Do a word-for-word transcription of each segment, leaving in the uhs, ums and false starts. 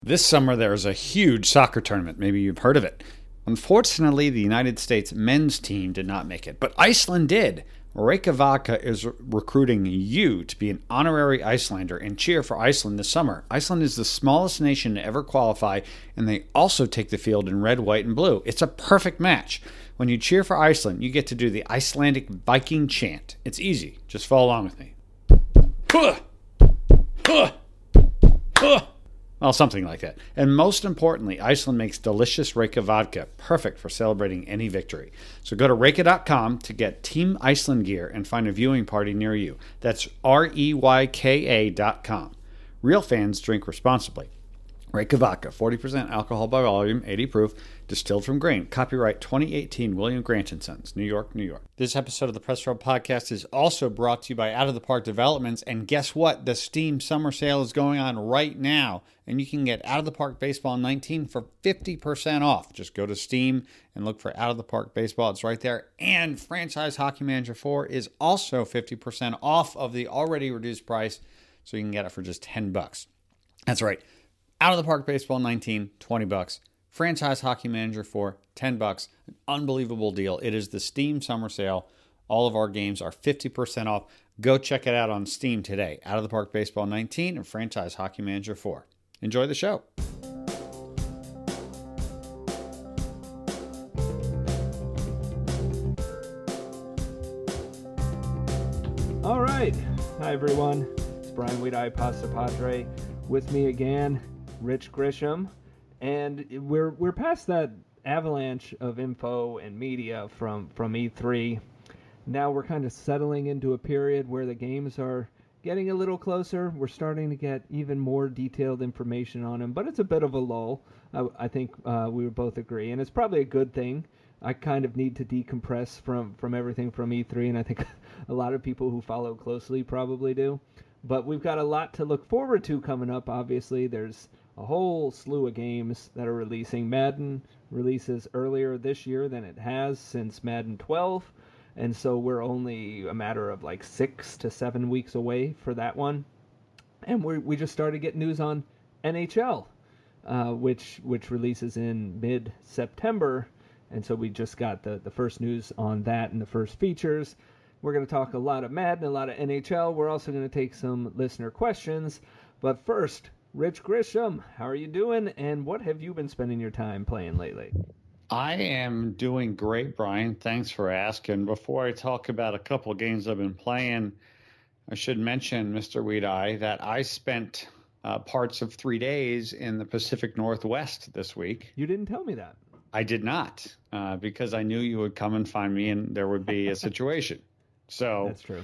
This summer, there is a huge soccer tournament. Maybe you've heard of it. Unfortunately, the United States men's team did not make it, but Iceland did. Reykjavika is recruiting you to be an honorary Icelander and cheer for Iceland this summer. Iceland is the smallest nation to ever qualify, and they also take the field in red, white, and blue. It's a perfect match. When you cheer for Iceland, you get to do the Icelandic Viking chant. It's easy. Just follow along with me. Huh! Huh! Huh! Well, something like that. And most importantly, Iceland makes delicious Reyka vodka, perfect for celebrating any victory. So go to Reyka dot com to get Team Iceland gear and find a viewing party near you. That's R E Y K A dot com. Real fans drink responsibly. Reyka vodka, forty percent alcohol by volume, eighty proof, distilled from grain. Copyright twenty eighteen, William Grant and Sons, New York, New York. This episode of the Press Row Podcast is also brought to you by Out of the Park Developments. And guess what? The Steam Summer Sale is going on right now. And you can get Out of the Park Baseball nineteen for fifty percent off. Just go to Steam and look for Out of the Park Baseball. It's right there. And Franchise Hockey Manager four is also fifty percent off of the already reduced price. So you can get it for just ten bucks. That's right. Out of the Park Baseball nineteen, twenty bucks. Franchise Hockey Manager four, ten bucks. An unbelievable deal. It is the Steam Summer Sale. All of our games are fifty percent off. Go check it out on Steam today. Out of the Park Baseball nineteen and Franchise Hockey Manager four. Enjoy the show. All right. Hi, everyone. It's Brian Weedeye, Pasta Padre. With me again, Rich Grisham. And we're we're past that avalanche of info and media from, from E three. Now we're kind of settling into a period where the games are getting a little closer. We're starting to get even more detailed information on them, but it's a bit of a lull. I, I think uh, we would both agree, and it's probably a good thing. I kind of need to decompress from, from everything from E three, and I think a lot of people who follow closely probably do. But we've got a lot to look forward to coming up, obviously. There's a whole slew of games that are releasing. Madden releases earlier this year than it has since Madden twelve. And so we're only a matter of like six to seven weeks away for that one. And we we just started getting news on N H L, uh, which which releases in mid-September. And so we just got the, the first news on that and the first features. We're going to talk a lot of Madden, a lot of N H L. We're also going to take some listener questions. But first, Rich Grisham, how are you doing? And what have you been spending your time playing lately? I am doing great, Brian. Thanks for asking. Before I talk about a couple of games I've been playing, I should mention, Mister Weedeye, that I spent uh, parts of three days in the Pacific Northwest this week. You didn't tell me that. I did not, uh, because I knew you would come and find me and there would be a situation. So that's true.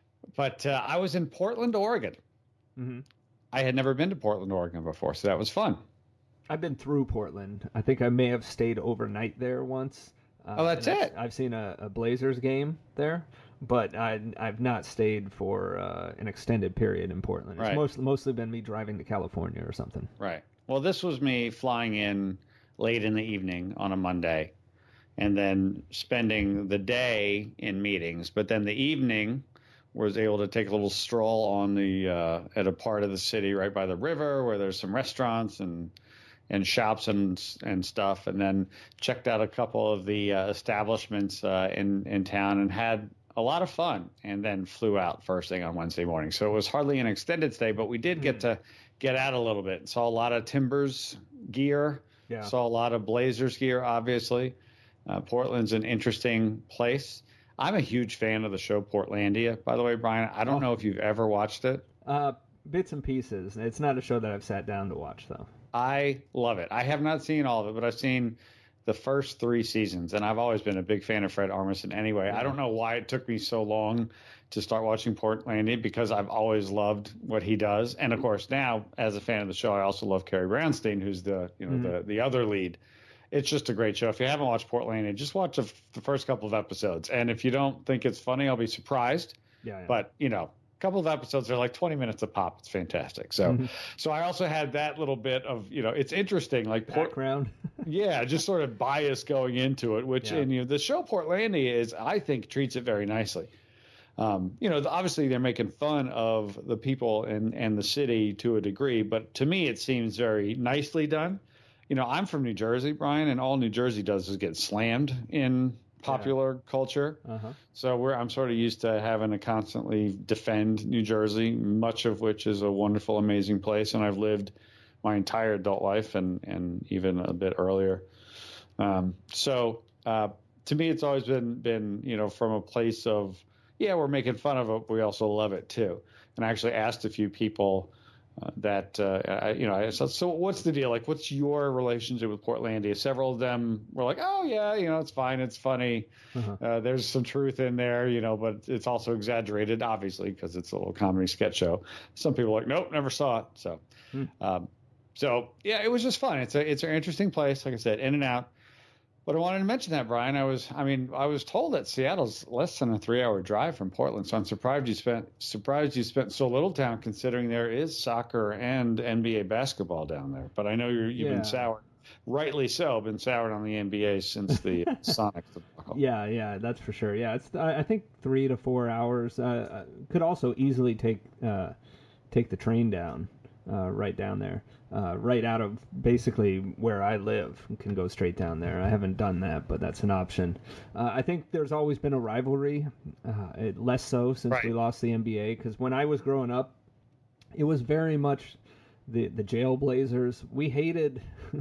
But uh, I was in Portland, Oregon. Mm-hmm. I had never been to Portland, Oregon before, so that was fun. I've been through Portland. I think I may have stayed overnight there once. Uh, oh, that's it. I've, I've seen a, a Blazers game there, but I, I've not stayed for uh, an extended period in Portland. It's right. mostly, mostly been me driving to California or something. Right. Well, this was me flying in late in the evening on a Monday and then spending the day in meetings. But then the evening was able to take a little stroll on the uh, at a part of the city right by the river where there's some restaurants and and shops and and stuff, and then checked out a couple of the uh, establishments uh, in in town and had a lot of fun, and then flew out first thing on Wednesday morning. So it was hardly an extended stay, but we did get to get out a little bit. Saw a lot of Timbers gear, yeah. Saw a lot of Blazers gear, obviously. Uh, Portland's an interesting place. I'm a huge fan of the show Portlandia, by the way, Brian. I don't oh. know if you've ever watched it. Uh, bits and pieces. It's not a show that I've sat down to watch, though. I love it. I have not seen all of it, but I've seen the first three seasons, and I've always been a big fan of Fred Armisen anyway. Yeah. I don't know why it took me so long to start watching Portlandia, because I've always loved what he does. And, of course, now, as a fan of the show, I also love Carrie Brownstein, who's the you know mm-hmm. the, the other lead. It's just a great show. If you haven't watched Portlandia, just watch the, the first couple of episodes. And if you don't think it's funny, I'll be surprised. Yeah, yeah. But, you know, a couple of episodes are like twenty minutes a pop. It's fantastic. So mm-hmm. so I also had that little bit of, you know, it's interesting. Like background. Port- yeah, just sort of bias going into it, which, yeah. and, you know, the show Portlandia is, I think, treats it very nicely. Um, you know, obviously they're making fun of the people and, and the city to a degree, but to me it seems very nicely done. You know, I'm from New Jersey, Brian, and all New Jersey does is get slammed in popular yeah. culture. Uh-huh. So we're I'm sort of used to having to constantly defend New Jersey, much of which is a wonderful, amazing place, and I've lived my entire adult life and, and even a bit earlier. Um, so uh, to me, it's always been been you know from a place of yeah, we're making fun of it, but we also love it too. And I actually asked a few people uh, that, uh, I, you know, I said, so what's the deal? Like, what's your relationship with Portlandia? Several of them were like, oh, yeah, you know, it's fine. It's funny. Uh-huh. Uh, there's some truth in there, you know, but it's also exaggerated, obviously, because it's a little comedy sketch show. Some people are like, nope, never saw it. So, hmm. um, so yeah, it was just fun. It's a, it's an interesting place. Like I said, in and out. But I wanted to mention that, Brian. I was, I mean, I was told that Seattle's less than a three-hour drive from Portland, so I'm surprised you spent surprised you spent so little time, considering there is soccer and N B A basketball down there. But I know you're, you've yeah. been soured, rightly so, been soured on the N B A since the Sonics debacle. Yeah, yeah, that's for sure. Yeah, it's I think three to four hours. Uh, could also easily take uh, take the train down. Uh, right down there, uh, right out of basically where I live, can go straight down there. I haven't done that, but that's an option. Uh, I think there's always been a rivalry, uh, it, less so since right. we lost the N B A, because when I was growing up, it was very much the the Jailblazers. We hated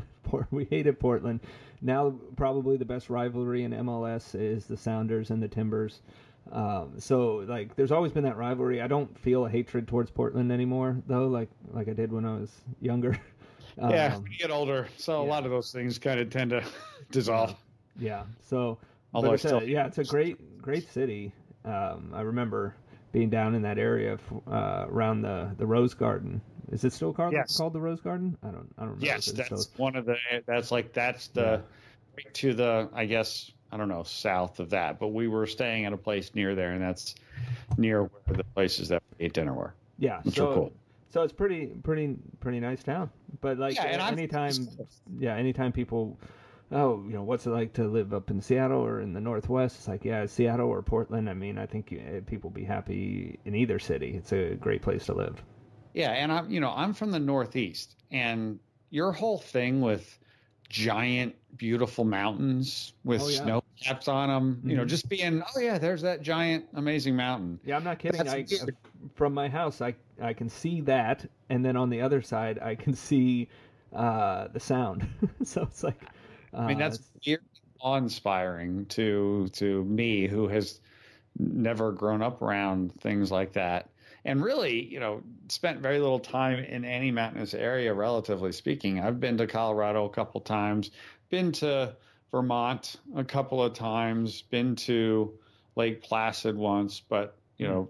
we hated Portland. Now probably the best rivalry in M L S is the Sounders and the Timbers. Um, so like, there's always been that rivalry. I don't feel a hatred towards Portland anymore, though, like like I did when I was younger. Um, yeah, when you get older, so yeah. a lot of those things kind of tend to dissolve. Yeah. yeah. So, Although but it's a, yeah, it's a great great city. Um, I remember being down in that area uh, around the, the Rose Garden. Is it still called yes. called the Rose Garden? I don't I don't remember. Yes, that's still... one of the. That's like that's the yeah. right to the I guess. I don't know, south of that, but we were staying at a place near there, and that's near where the places that we ate dinner were. Yeah, which so are cool. So it's pretty, pretty, pretty nice town. But like, yeah, and anytime, yeah, anytime people, oh, you know, what's it like to live up in Seattle or in the Northwest? It's like, yeah, Seattle or Portland. I mean, I think people be happy in either city. It's a great place to live. Yeah, and I'm, you know, I'm from the Northeast, and your whole thing with giant, beautiful mountains with oh, yeah. snow caps on them, mm-hmm. you know, just being, oh yeah, there's that giant, amazing mountain. Yeah, I'm not kidding. I, from my house, I I can see that, and then on the other side, I can see uh, the sound. So it's like, uh, I mean, that's weird, awe-inspiring to to me, who has never grown up around things like that. And really, you know, spent very little time in any mountainous area, relatively speaking. I've been to Colorado a couple times, been to Vermont a couple of times, been to Lake Placid once, but, you know,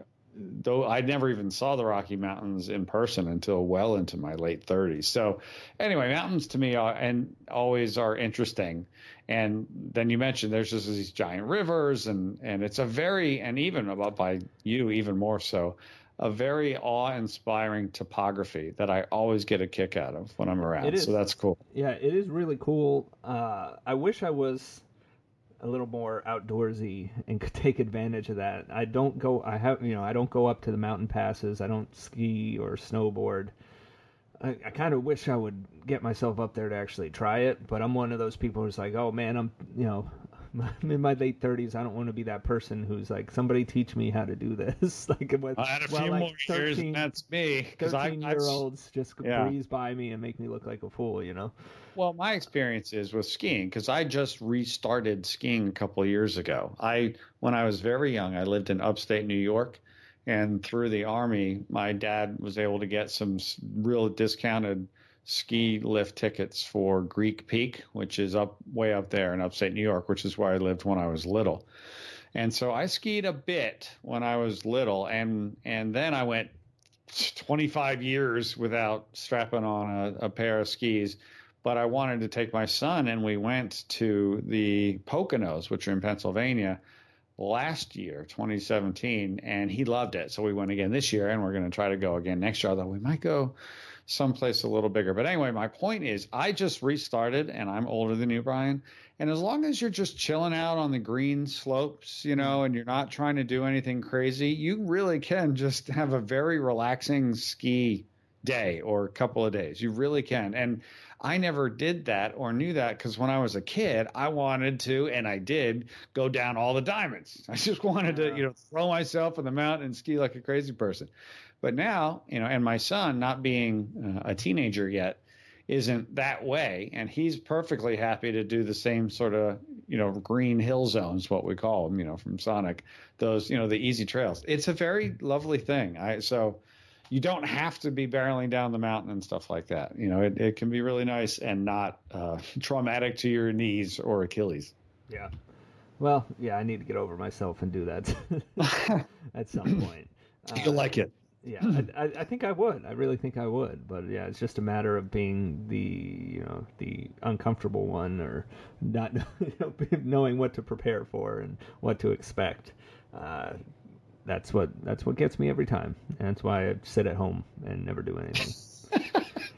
though I never even saw the Rocky Mountains in person until well into my late thirties. So anyway, mountains to me are, and always are interesting. And then you mentioned there's just these giant rivers, and, and it's a very, and even about by you, even more so, a very awe-inspiring topography that I always get a kick out of when I'm around. So that's cool. Yeah, it is really cool. Uh, I wish I was a little more outdoorsy and could take advantage of that. I don't go, I have, you know, I don't go up to the mountain passes. I don't ski or snowboard. I, I kind of wish I would get myself up there to actually try it, but I'm one of those people who's like, oh man, I'm, you know, I'm in my late thirties. I don't want to be that person who's like, somebody teach me how to do this. Like, with, I had a well, few like more thirteen, years, and that's me. thirteen-year-olds just yeah. breeze by me and make me look like a fool, you know? Well, my experience is with skiing, because I just restarted skiing a couple of years ago. I, when I was very young, I lived in upstate New York, and through the Army, my dad was able to get some real discounted ski lift tickets for Greek Peak, which is up way up there in upstate New York, which is where I lived when I was little. And so I skied a bit when I was little, and and then I went twenty-five years without strapping on a, a pair of skis. But I wanted to take my son, and we went to the Poconos, which are in Pennsylvania, last year, twenty seventeen, and he loved it. So we went again this year, and we're going to try to go again next year, although we might go someplace a little bigger. But anyway, my point is, I just restarted, and I'm older than you, Brian. And as long as you're just chilling out on the green slopes, you know, and you're not trying to do anything crazy, you really can just have a very relaxing ski day or a couple of days. You really can. And I never did that or knew that because when I was a kid, I wanted to, and I did, go down all the diamonds. I just wanted to, you know, throw myself in the mountain and ski like a crazy person. But now, you know, and my son, not being uh, a teenager yet, isn't that way. And he's perfectly happy to do the same sort of, you know, green hill zones, what we call them, you know, from Sonic, those, you know, the easy trails. It's a very lovely thing. I, so you don't have to be barreling down the mountain and stuff like that. You know, it, it can be really nice and not uh, traumatic to your knees or Achilles. Yeah. Well, yeah, I need to get over myself and do that at some point. You'll uh, like it. Yeah, I, I think I would. I really think I would. But yeah, it's just a matter of being the, you know, the uncomfortable one, or not you know, knowing what to prepare for and what to expect. Uh, that's what that's what gets me every time, and that's why I sit at home and never do anything.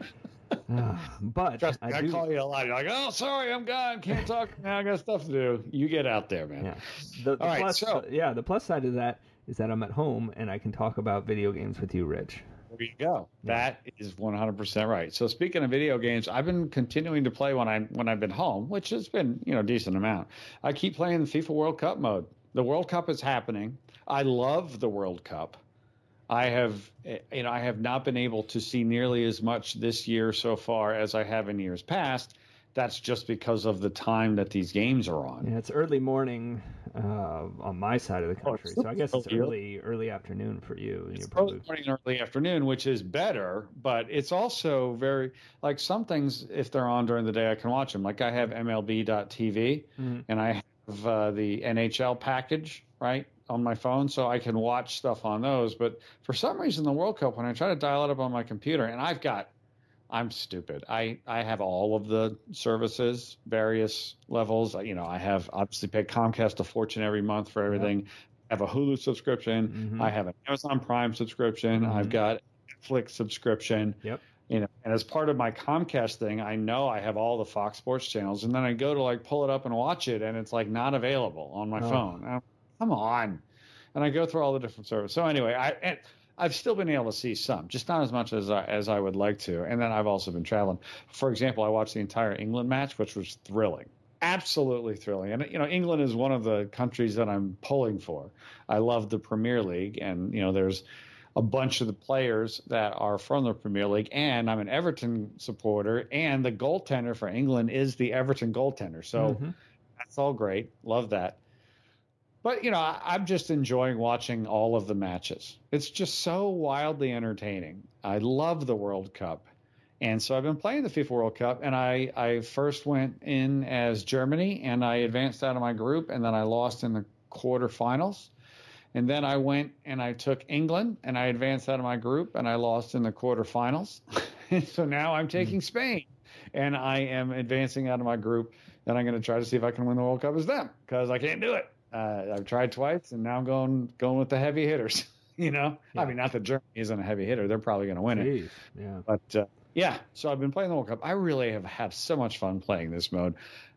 uh, but Trust me, I, I do, call you a lot. You're like, oh, sorry, I'm gone. Can't talk now. I got stuff to do. You get out there, man. Yeah. The, the All right, plus, so yeah, the plus side of that is that I'm at home and I can talk about video games with you, Rich. There you go. Yeah. That is one hundred percent right. So speaking of video games, I've been continuing to play when I when I've been home, which has been, you know, a decent amount. I keep playing the FIFA World Cup mode. The World Cup is happening. I love the World Cup. I have, you know, I have not been able to see nearly as much this year so far as I have in years past. That's just because of the time that these games are on. Yeah, it's early morning uh, on my side of the country, oh, so I guess it's early early afternoon for you. It's You're probably... early morning and early afternoon, which is better, but it's also very, like some things, if they're on during the day, I can watch them. Like I have M L B dot T V, mm-hmm. and I have uh, the N H L package, right, on my phone, so I can watch stuff on those. But for some reason, the World Cup, when I try to dial it up on my computer, and I've got I'm stupid. I, I have all of the services, various levels. You know, I have obviously paid Comcast a fortune every month for everything. Yep. I have a Hulu subscription. Mm-hmm. I have an Amazon Prime subscription. Mm-hmm. I've got Netflix subscription. Yep. You know, and as part of my Comcast thing, I know I have all the Fox Sports channels, and then I go to like pull it up and watch it, and it's like not available on my oh. phone. I'm, come on, and I go through all the different services. So anyway, I. And, I've still been able to see some, just not as much as I, as I would like to. And then I've also been traveling. For example, I watched the entire England match, which was thrilling, absolutely thrilling. And, you know, England is one of the countries that I'm pulling for. I love the Premier League, and, you know, there's a bunch of the players that are from the Premier League, and I'm an Everton supporter, and the goaltender for England is the Everton goaltender. So mm-hmm. that's all great. Love that. But, you know, I, I'm just enjoying watching all of the matches. It's just so wildly entertaining. I love the World Cup. And so I've been playing the FIFA World Cup, and I, I first went in as Germany, and I advanced out of my group, and then I lost in the quarterfinals. And then I went and I took England, and I advanced out of my group, and I lost in the quarterfinals. And so now I'm taking Spain, and I am advancing out of my group, and I'm going to try to see if I can win the World Cup as them, because I can't do it. Uh, I've tried twice, and now I'm going going with the heavy hitters. You know, yeah. I mean, not that Germany isn't a heavy hitter; they're probably going to win Jeez. it. Yeah. But uh, yeah, so I've been playing the World Cup. I really have had so much fun playing this mode.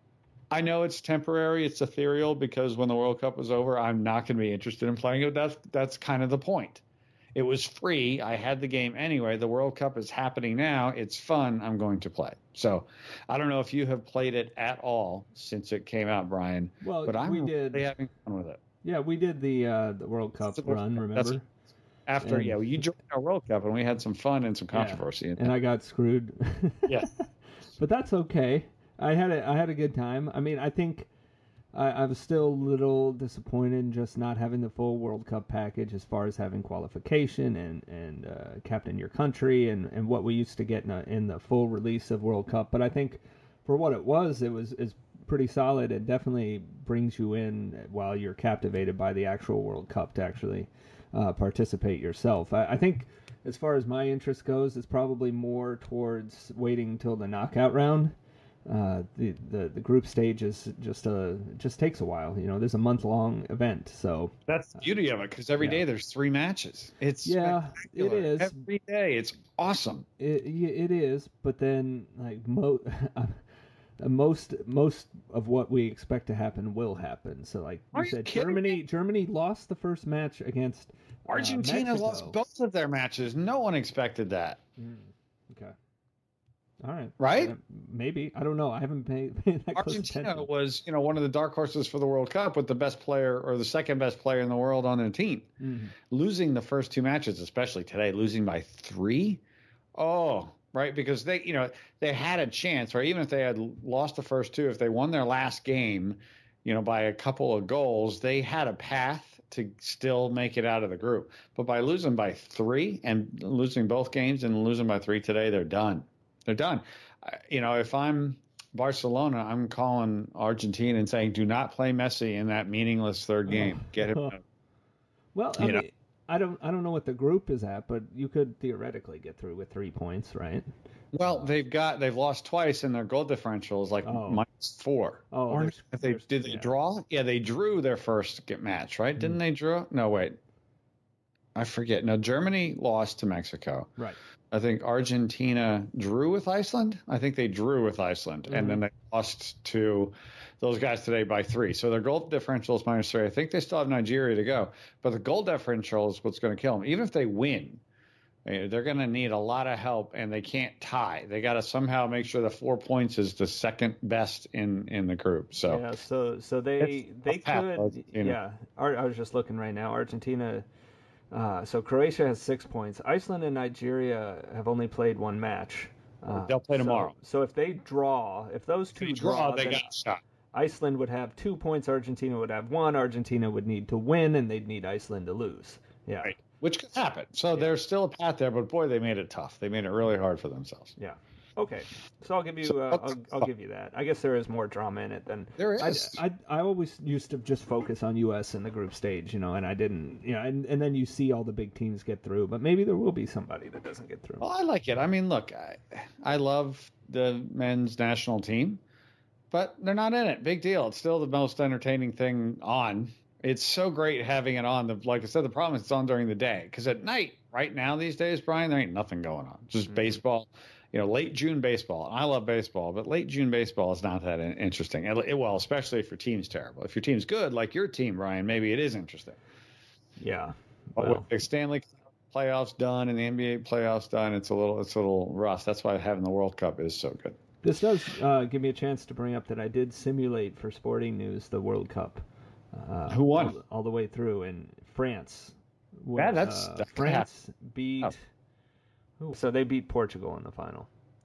I know it's temporary, it's ethereal, because when the World Cup was over, I'm not going to be interested in playing it. That's that's kind of the point. It was free. I had the game anyway. The World Cup is happening now. It's fun. I'm going to play. So I don't know if you have played it at all since it came out, Brian. Well, but I'm we did, really having fun with it. Yeah, we did the uh, the World Cup the run, Cup. remember? That's, after, and, yeah, well, you joined our World Cup, and we had some fun and some controversy. Yeah, and I got screwed. Yeah. But that's okay. I had a, I had a good time. I mean, I think I, I was still a little disappointed just not having the full World Cup package as far as having qualification and, and uh, captain your country and, and what we used to get in, a, in the full release of World Cup. But I think for what it was, it was is pretty solid. It definitely brings you in while you're captivated by the actual World Cup to actually uh, participate yourself. I, I think as far as my interest goes, it's probably more towards waiting until the knockout round. uh, the, the the group stage is just a just takes a while. You know, there's a month long event, so that's the beauty of it because every yeah. day there's three matches. It's yeah, it is every day. It's awesome. It it is, but then like mo- most most of what we expect to happen will happen. So like you Are you said, kidding Germany me? Germany lost the first match against uh, Argentina Mexico. lost both of their matches. No one expected that. Mm, okay. All right. Right? Uh, maybe. I don't know. I haven't paid, paid that close Argentina attention. was, you know, one of the dark horses for the World Cup with the best player or the second best player in the world on their team. Mm-hmm. Losing the first two matches, especially today, losing by three. Oh, right. Because they, you know, they had a chance, or even if they had lost the first two, if they won their last game, you know, by a couple of goals, they had a path to still make it out of the group. But by losing by three and losing both games and losing by three today, they're done. They're done. You know, if I'm Barcelona, I'm calling Argentina and saying, do not play Messi in that meaningless third game. Get him out. Well, I You mean, know. I don't I don't know what the group is at, but you could theoretically get through with three points, right? Well, they've got they've lost twice, and their goal differential is like Oh. minus four. Oh, Or there's- if they there's- did they yeah. draw? Yeah, they drew their first get match, right? Didn't they draw? No, wait. I forget. No, Germany lost to Mexico. Right. I think Argentina drew with Iceland. I think they drew with Iceland, Mm-hmm. and then they lost to those guys today by three. So their goal differential is minus three. I think they still have Nigeria to go, but the goal differential is what's going to kill them. Even if they win, eh, they're going to need a lot of help, and they can't tie. They got to somehow make sure the four points is the second best in, in the group. So Yeah, so so they It's they a path, could Argentina. yeah. Ar- I was just looking right now. Argentina. Uh, so Croatia has six points. Iceland and Nigeria have only played one match. Uh, They'll play so- tomorrow. So, if they draw, if those two they draw, they then got a shot. Iceland would have two points. Argentina would have one. Argentina would need to win, and they'd need Iceland to lose. Yeah. Right. Which could happen. So there's still a path there, but boy, they made it tough. They made it really hard for themselves. Yeah. Okay. So I'll give you. So Uh, what's- I'll, I'll give you that. I guess there is more drama in it than There I, is. I, I always used to just focus on U S in the group stage, you know, and I didn't, you know, and, and then you see all the big teams get through, but maybe there will be somebody that doesn't get through. Well, I like it. I mean, look, I, I love the men's national team, but they're not in it. Big deal. It's still the most entertaining thing on. It's so great having it on. The, like I said, the problem is it's on during the day because at night, right now these days, Brian, there ain't nothing going on. Just Mm-hmm. baseball. You know, late June baseball. And I love baseball, but late June baseball is not that in- interesting. It, it- well, especially if your team's terrible. If your team's good, like your team, Brian, maybe it is interesting. Yeah. But Well, with the Stanley Cup playoffs done and the N B A playoffs done, it's a little it's a little rough. That's why having the World Cup is so good. this does uh, give me a chance to bring up that I did simulate for Sporting News the World Cup. Uh, Who won? All, all the way through in France. Was, Yeah, that's- uh, that could France beat. Oh. who- So they beat Portugal in the final.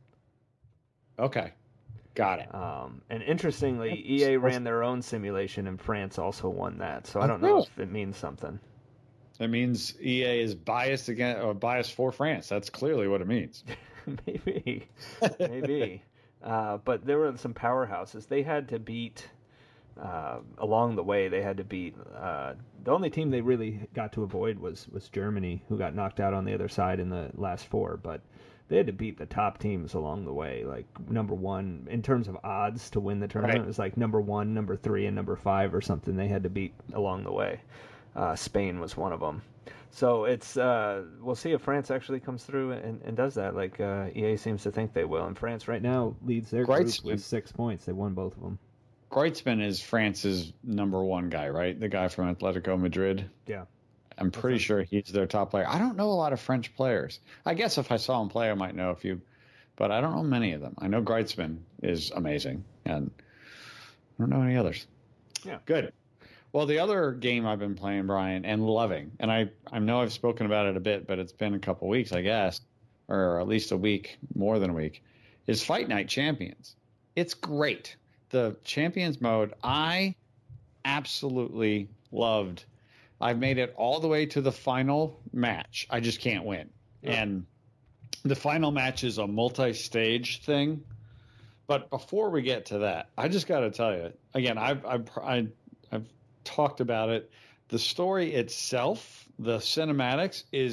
Okay, got it. Um, and interestingly, E A ran their own simulation, and France also won that. So I don't know really? if it means something. It means E A is biased against or biased for France. That's clearly what it means. maybe, maybe. Uh, but there were some powerhouses. They had to beat uh, along the way. They had to beat uh, the only team they really got to avoid was was Germany, who got knocked out on the other side in the last four. But they had to beat the top teams along the way. Like number one in terms of odds to win the tournament, Right. it was like number one, number three, and number five or something. They had to beat along the way. Uh, Spain was one of them. So it's uh, we'll see if France actually comes through and, and does that. Like uh, E A seems to think they will. And France right now leads their group Great. with six points. They won both of them. Kreutzmann is France's number one guy, right? The guy from Atletico Madrid. Yeah. I'm pretty sure he's their top player. I don't know a lot of French players. I guess if I saw him play, I might know a few, but I don't know many of them. I know Kreutzmann is amazing, and I don't know any others. Yeah. Good. Well, the other game I've been playing, Brian, and loving, and I, I know I've spoken about it a bit, but it's been a couple weeks, I guess, or at least a week, more than a week, is Fight Night Champions. It's great. The Champions mode, I absolutely loved. I've made it all the way to the final match. I just can't win. Yeah. And the final match is a multi-stage thing. But before we get to that, I just got to tell you, again, I've, I've, I, I've talked about it. The story itself, the cinematics, is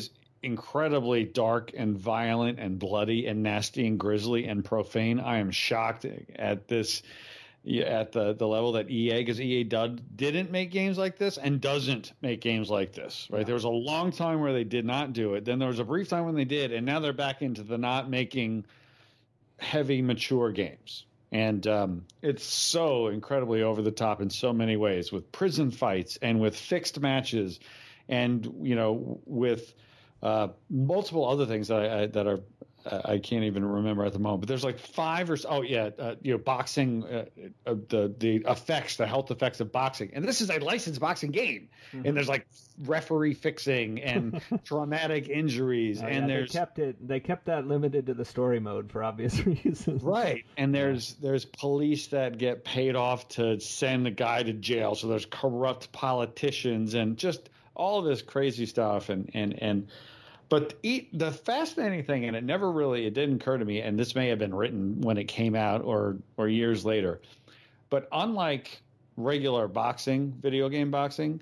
incredibly dark and violent and bloody and nasty and grisly and profane. I am shocked at this, at the, the level that E A, because E A did, didn't make games like this and doesn't make games like this, right? Yeah. There was a long time where they did not do it. Then there was a brief time when they did, and now they're back into the not making heavy, mature games. And um, it's so incredibly over the top in so many ways, with prison fights and with fixed matches, and you know, with uh, multiple other things that I, I, that are I can't even remember at the moment. But there's like five or so, oh yeah, uh, you know, boxing, uh, uh, the the effects, the health effects of boxing, and this is a licensed boxing game, mm-hmm. and there's like referee fixing and traumatic injuries, oh, and yeah, there's they kept it they kept that limited to the story mode for obvious reasons, right? And there's yeah. there's police that get paid off to send the guy to jail, so there's corrupt politicians and just all this crazy stuff, and and and. But the fascinating thing, and it never really, it didn't occur to me, and this may have been written when it came out or or years later, but unlike regular boxing, video game boxing,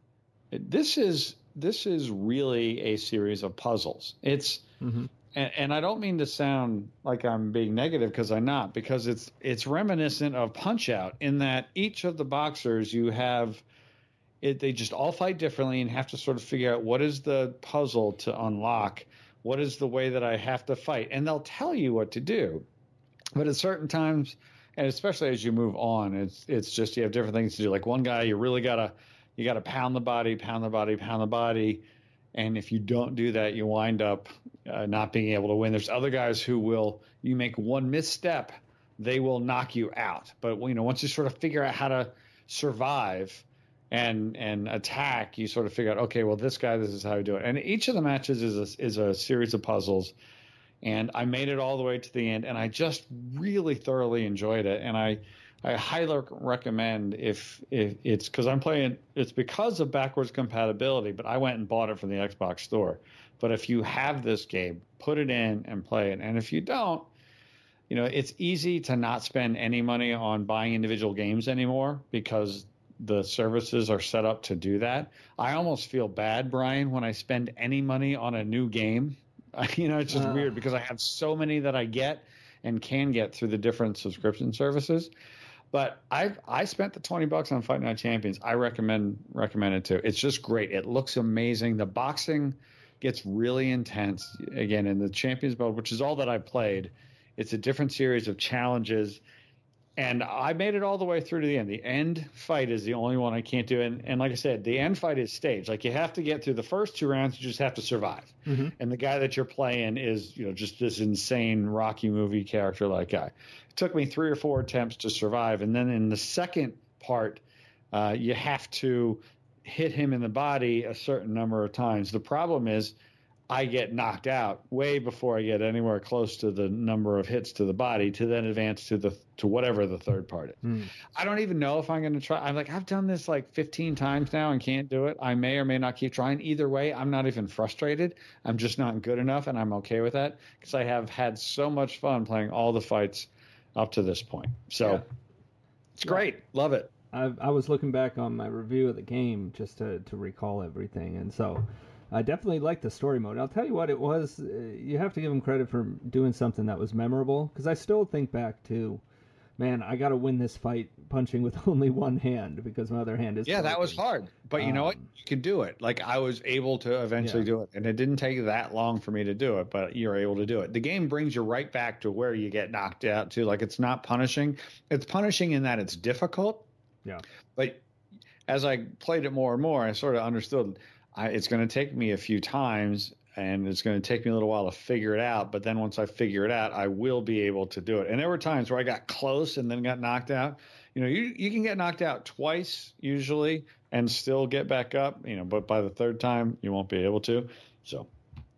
this is this is really a series of puzzles. It's mm-hmm. and, and I don't mean to sound like I'm being negative, because I'm not, because it's it's reminiscent of Punch-Out in that each of the boxers you have. It, they just all fight differently and have to sort of figure out what is the puzzle to unlock, what is the way that I have to fight. And they'll tell you what to do. But at certain times, and especially as you move on, it's it's just you have different things to do. Like one guy, you really got to you got to pound the body, pound the body, pound the body. And if you don't do that, you wind up uh, not being able to win. There's other guys who will, you make one misstep, they will knock you out. But, you know, once you sort of figure out how to survive and and attack, you sort of figure out, okay, well, this guy, this is how you do it. And each of the matches is a, is a series of puzzles. And I made it all the way to the end, and I just really thoroughly enjoyed it. And I I highly recommend if, if it's because I'm playing, it's because of backwards compatibility, but I went and bought it from the Xbox store. But if you have this game, put it in and play it. And if you don't, you know, it's easy to not spend any money on buying individual games anymore because the services are set up to do that. I almost feel bad, Brian, when I spend any money on a new game. You know, it's just uh. weird because I have so many that I get and can get through the different subscription services. But I I spent the twenty bucks on Fight Night Champions. I recommend recommend it too. It's just great. It looks amazing. The boxing gets really intense. Again, in the Champions mode, which is all that I played, it's a different series of challenges. And I made it all the way through to the end. The end fight is the only one I can't do. And, and like I said, the end fight is staged. Like you have to get through the first two rounds. You just have to survive. Mm-hmm. And the guy that you're playing is, you know, just this insane Rocky movie character like guy. It took me three or four attempts to survive. And then in the second part, uh, you have to hit him in the body a certain number of times. The problem is I get knocked out way before I get anywhere close to the number of hits to the body to then advance to the to whatever the third part is. Mm. I don't even know if I'm going to try. I'm like, I've done this like fifteen times now and can't do it. I may or may not keep trying. Either way, I'm not even frustrated. I'm just not good enough, and I'm okay with that because I have had so much fun playing all the fights up to this point. So yeah. It's great. Yeah. Love it. I, I was looking back on my review of the game just to, to recall everything, and so I definitely liked the story mode. I'll tell you what it was. Uh, you have to give them credit for doing something that was memorable, because I still think back to, man, I got to win this fight punching with only one hand because my other hand is yeah, broken. That was hard. But you um, know what? You can do it. Like I was able to eventually yeah. do it, and it didn't take that long for me to do it, but you're able to do it. The game brings you right back to where you get knocked out to. Like it's not punishing. It's punishing in that it's difficult. Yeah. But as I played it more and more, I sort of understood I, it's going to take me a few times, and it's going to take me a little while to figure it out. But then once I figure it out, I will be able to do it. And there were times where I got close and then got knocked out. You know, you you can get knocked out twice usually and still get back up. You know, but by the third time, you won't be able to. So,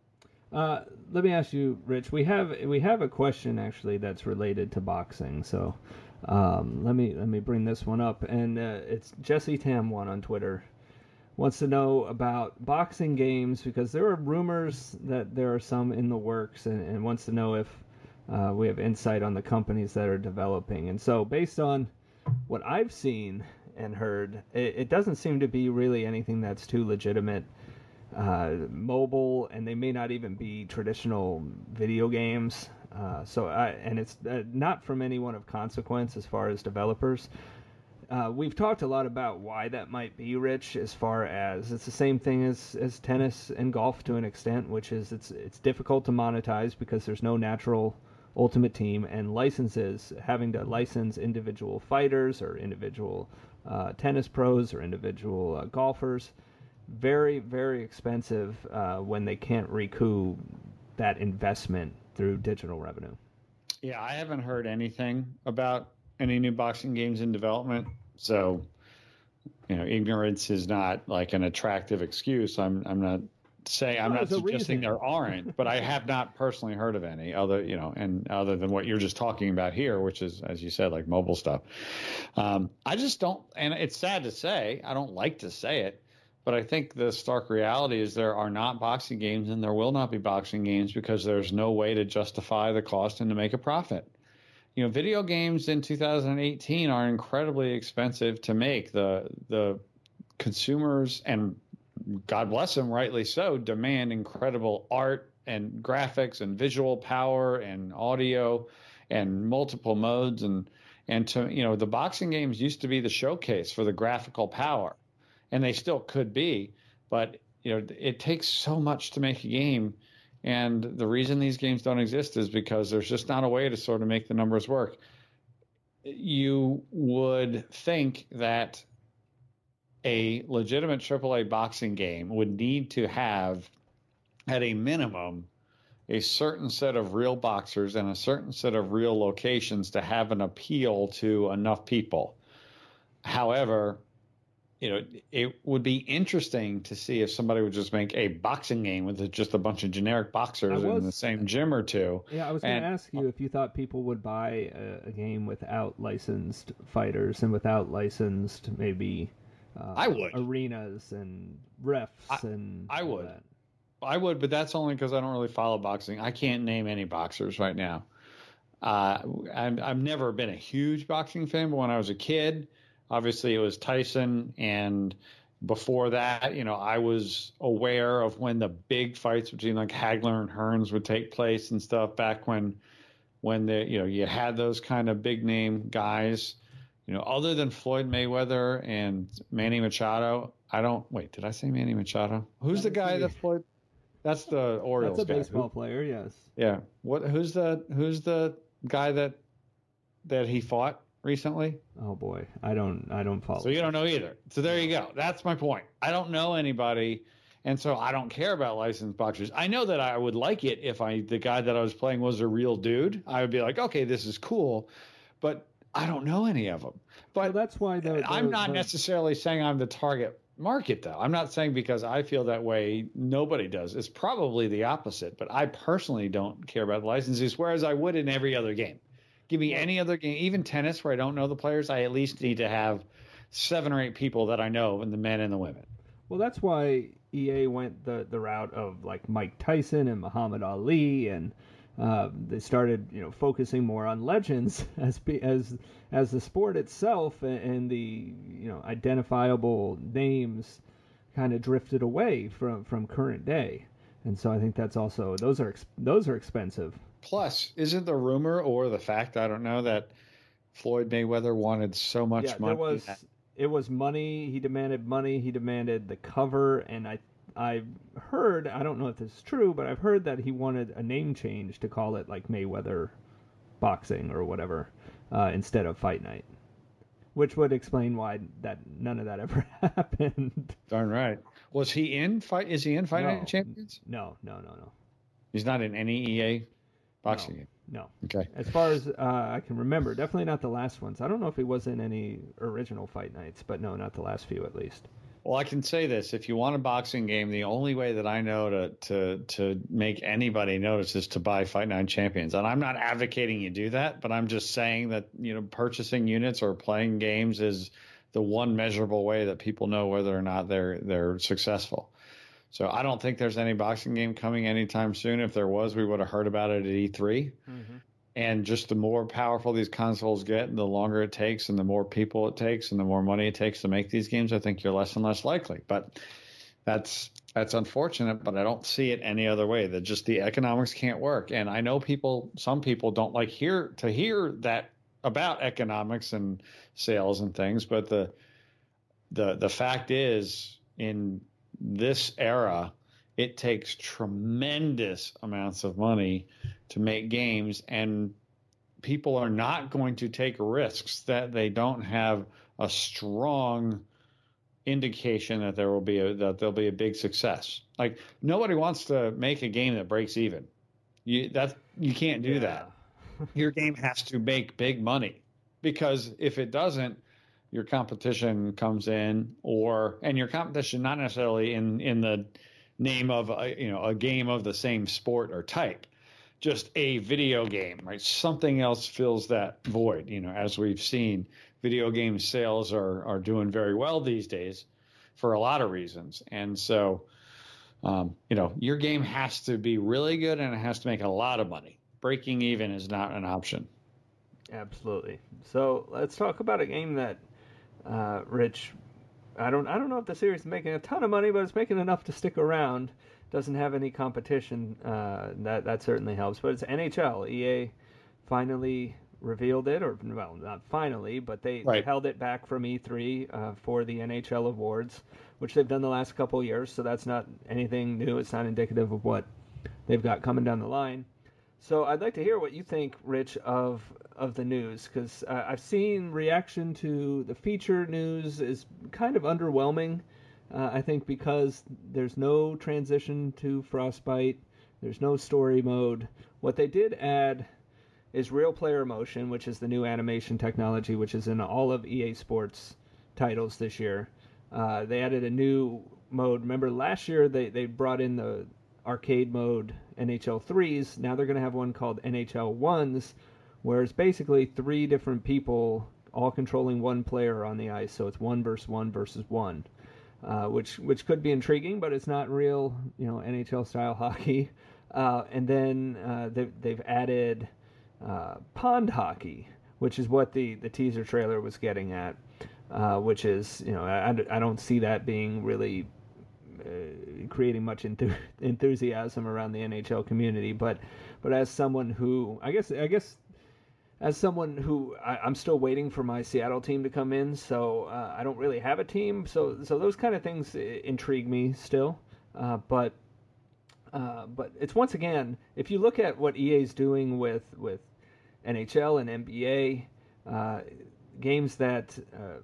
uh, let me ask you, Rich. We have we have a question actually that's related to boxing. So, um, let me let me bring this one up, and uh, it's Jesse Tam one on Twitter. Wants to know about boxing games because there are rumors that there are some in the works, and, and wants to know if uh, we have insight on the companies that are developing. And so based on what I've seen and heard, it, it doesn't seem to be really anything that's too legitimate uh, mobile, and they may not even be traditional video games. Uh, so, I, and it's uh, not from anyone of consequence as far as developers. Uh, we've talked a lot about why that might be, Rich, as far as it's the same thing as, as tennis and golf to an extent, which is it's it's difficult to monetize because there's no natural ultimate team, and licenses, having to license individual fighters or individual uh, tennis pros or individual uh, golfers, very, very expensive uh, when they can't recoup that investment through digital revenue. Yeah, I haven't heard anything about any new boxing games in development. So, you know, ignorance is not like an attractive excuse. I'm I'm not saying I'm Well, not there's a suggesting reason. there aren't, but I have not personally heard of any other, you know, and other than what you're just talking about here, which is, as you said, like mobile stuff. Um, I just don't, and it's sad to say, I don't like to say it, but I think the stark reality is there are not boxing games and there will not be boxing games because there's no way to justify the cost and to make a profit. You know, video games in two thousand eighteen are incredibly expensive to make. The the consumers, and God bless them, rightly so, demand incredible art and graphics and visual power and audio and multiple modes. And, and to, you know, the boxing games used to be the showcase for the graphical power, and they still could be. But, you know, it takes so much to make a game. And the reason these games don't exist is because there's just not a way to sort of make the numbers work. You would think that a legitimate triple A boxing game would need to have, at a minimum, a certain set of real boxers and a certain set of real locations to have an appeal to enough people. However, you know, it would be interesting to see if somebody would just make a boxing game with just a bunch of generic boxers was, in the same gym or two. Yeah, I was going to ask you if you thought people would buy a, a game without licensed fighters and without licensed maybe uh, I would. arenas and refs I, and I all would. that. I would, but that's only because I don't really follow boxing. I can't name any boxers right now. Uh, and I've never been a huge boxing fan, but when I was a kid, obviously it was Tyson, and before that, you know, I was aware of when the big fights between like Hagler and Hearns would take place and stuff back when when the you know you had those kind of big name guys. You know, other than Floyd Mayweather and Manny Machado, I don't wait, did I say Manny Machado? Who's the guy that Floyd That's the Orioles That's a guy. baseball Who, player, yes. Yeah. What who's the who's the guy that that he fought recently? Oh boy, I don't, I don't follow. So you don't know either. So there you go. That's my point. I don't know anybody, and so I don't care about licensed boxers. I know that I would like it if I the guy that I was playing was a real dude. I would be like, okay, this is cool, but I don't know any of them. But well, that's why the, the, I'm not the, necessarily saying I'm the target market, though. I'm not saying because I feel that way, nobody does. It's probably the opposite. But I personally don't care about licenses, whereas I would in every other game. Give me any other game, even tennis, where I don't know the players. I at least need to have seven or eight people that I know, and the men and the women. Well, that's why E A went the, the route of like Mike Tyson and Muhammad Ali, and uh, they started, you know, focusing more on legends as as as the sport itself, and the, you know, identifiable names kind of drifted away from, from current day. And so I think that's also those are those are expensive. Plus, isn't the rumor or the fact, I don't know, that Floyd Mayweather wanted so much yeah, money? There was, that... it was money. He demanded money. He demanded the cover. And I, I've heard, I don't know if this is true, but I've heard that he wanted a name change to call it like Mayweather Boxing or whatever uh, instead of Fight Night. Which would explain why that none of that ever happened. Darn right. Was he in Fight? Is he in Fight No. Night Champions? No, no, no, no. He's not in any E A boxing no, game. No. Okay. As far as uh, I can remember, definitely not the last ones. I don't know if he was in any original Fight Nights, but no, not the last few at least. Well, I can say this: if you want a boxing game, the only way that I know to to to make anybody notice is to buy Fight Night Champions. And I'm not advocating you do that, but I'm just saying that, you know, purchasing units or playing games is the one measurable way that people know whether or not they're they're successful. So I don't think there's any boxing game coming anytime soon. If there was, we would have heard about it at E three. Mm-hmm. And just the more powerful these consoles get, and the longer it takes, and the more people it takes, and the more money it takes to make these games, I think you're less and less likely. But That's that's unfortunate, but I don't see it any other way. That just the economics can't work. And I know people, some people don't like hear to hear that about economics and sales and things, but the the the fact is, in this era, it takes tremendous amounts of money to make games, and people are not going to take risks that they don't have a strong indication that there will be a that there'll be a big success. Like, nobody wants to make a game that breaks even. You that you can't do yeah. that. Your game has to make big money, because if it doesn't, your competition comes in, or and your competition not necessarily in in the name of a, you know a game of the same sport or type, just a video game, right? Something else fills that void. You know, as we've seen, video game sales are are doing very well these days for a lot of reasons. And so, um, you know, your game has to be really good, and it has to make a lot of money. Breaking even is not an option. Absolutely. So let's talk about a game that, uh, Rich, I don't I don't know if the series is making a ton of money, but it's making enough to stick around. Doesn't have any competition. Uh, that that certainly helps. But it's N H L. E A finally revealed it, or well, not finally, but they, right. they held it back from E three uh, for the N H L awards, which they've done the last couple of years. So that's not anything new. It's not indicative of what they've got coming down the line. So I'd like to hear what you think, Rich, of of the news, because uh, I've seen reaction to the feature news is kind of underwhelming. Uh, I think because there's no transition to Frostbite, there's no story mode. What they did add is real player motion, which is the new animation technology, which is in all of E A Sports titles this year. Uh, they added a new mode. Remember last year they, they brought in the arcade mode N H L threes. Now they're going to have one called N H L ones, where it's basically three different people all controlling one player on the ice. So it's one versus one versus one, uh, which which could be intriguing, but it's not real, you know, N H L style hockey. Uh, and then uh, they've, they've added uh, pond hockey, which is what the, the teaser trailer was getting at, uh, which is, you know, I, I don't see that being really Uh, creating much enth- enthusiasm around the N H L community, but but as someone who I guess I guess as someone who I, I'm still waiting for my Seattle team to come in, so uh, I don't really have a team, so so those kind of things intrigue me still, uh, but uh, but it's once again, if you look at what E A is doing with with N H L and N B A uh, games that. Uh,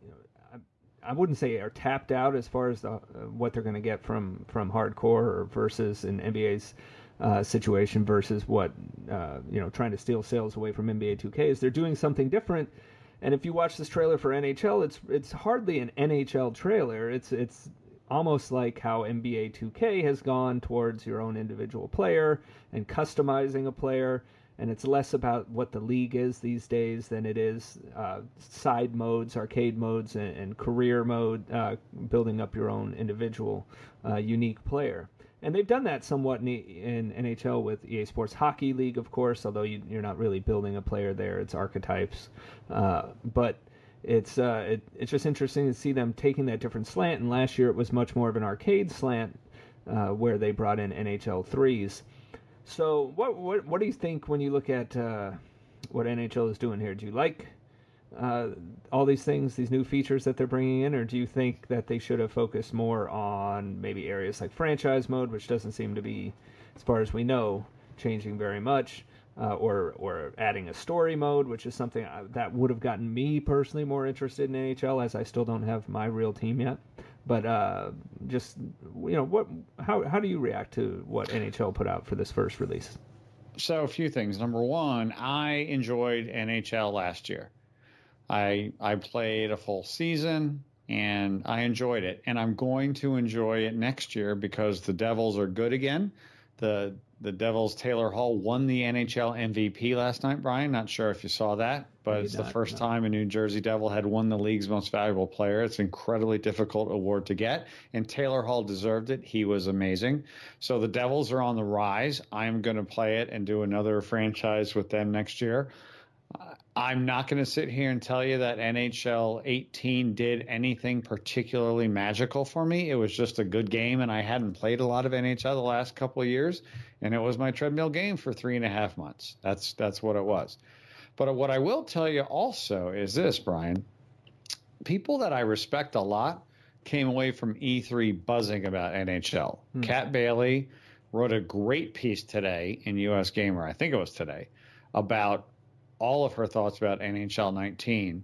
I wouldn't say are tapped out as far as the, uh, what they're going to get from, from hardcore or versus in N B A's uh, situation versus what uh, you know trying to steal sales away from N B A two K is they're doing something different. And if you watch this trailer for N H L, it's it's hardly an N H L trailer. It's it's almost like how N B A two K has gone towards your own individual player and customizing a player. And it's less about what the league is these days than it is uh, side modes, arcade modes, and, and career mode, uh, building up your own individual uh, unique player. And they've done that somewhat in, in N H L with E A Sports Hockey League, of course, although you, you're not really building a player there. It's archetypes. Uh, but it's uh, it, it's just interesting to see them taking that different slant. And last year it was much more of an arcade slant uh, where they brought in N H L threes. So what what what do you think when you look at uh, what N H L is doing here? Do you like uh, all these things, these new features that they're bringing in, or do you think that they should have focused more on maybe areas like franchise mode, which doesn't seem to be, as far as we know, changing very much, uh, or or adding a story mode, which is something I, that would have gotten me personally more interested in N H L, as I still don't have my real team yet. But uh, just, you know, what? How how do you react to what N H L put out for this first release? So a few things. Number one, I enjoyed N H L last year. I I played a full season and I enjoyed it, and I'm going to enjoy it next year because the Devils are good again. The the Devils, Taylor Hall won the N H L M V P last night, Brian. Not sure if you saw that, but Maybe it's not, the first no. time a New Jersey Devil had won the league's most valuable player. It's an incredibly difficult award to get, and Taylor Hall deserved it. He was amazing. So the Devils are on the rise. I'm going to play it and do another franchise with them next year. I'm not going to sit here and tell you that N H L eighteen did anything particularly magical for me. It was just a good game, and I hadn't played a lot of N H L the last couple of years, and it was my treadmill game for three and a half months. That's that's what it was. But what I will tell you also is this, Brian. People that I respect a lot came away from E three buzzing about N H L. Hmm. Kat Bailey wrote a great piece today in U S Gamer, I think it was today, about all of her thoughts about N H L nineteen,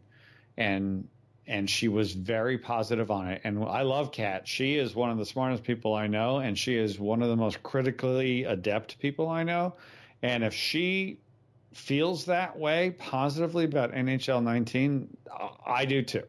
and and she was very positive on it. And I love Kat. She is one of the smartest people I know, and she is one of the most critically adept people I know. And if she feels that way positively about N H L nineteen, I do too.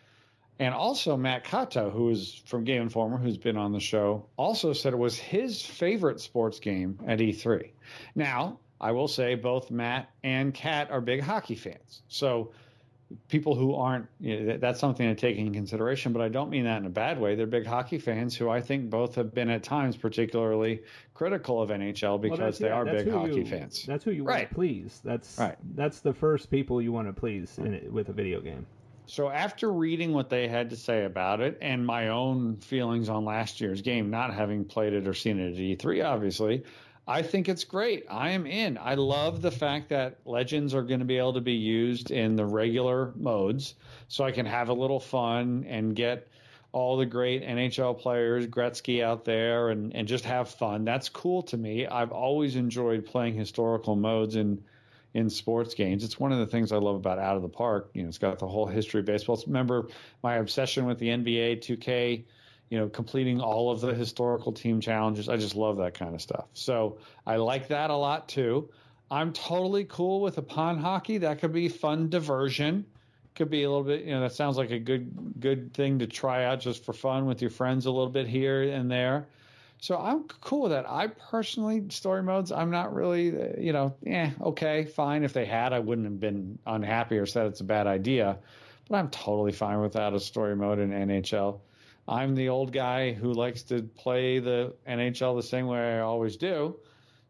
And also Matt Cato, who is from Game Informer, who's been on the show, also said it was his favorite sports game at E three. Now, I will say both Matt and Kat are big hockey fans. So people who aren't, you know, that's something to take into consideration, but I don't mean that in a bad way. They're big hockey fans who I think both have been at times particularly critical of N H L because well, they yeah, are big hockey you, fans. That's who you right. want to please. That's right. That's the first people you want to please in it, with a video game. So after reading what they had to say about it and my own feelings on last year's game, not having played it or seen it at E three, obviously, I think it's great. I am in. I love the fact that Legends are going to be able to be used in the regular modes so I can have a little fun and get all the great N H L players, Gretzky out there, and, and just have fun. That's cool to me. I've always enjoyed playing historical modes in in sports games. It's one of the things I love about Out of the Park. You know, it's got the whole history of baseball. Remember my obsession with the N B A two K, you know, completing all of the historical team challenges. I just love that kind of stuff. So I like that a lot too. I'm totally cool with a pond hockey. That could be fun diversion. Could be a little bit, you know, that sounds like a good good thing to try out just for fun with your friends a little bit here and there. So I'm cool with that. I personally, story modes, I'm not really, you know, eh, okay, fine. If they had, I wouldn't have been unhappy or said it's a bad idea. But I'm totally fine without a story mode in N H L. I'm the old guy who likes to play the N H L the same way I always do.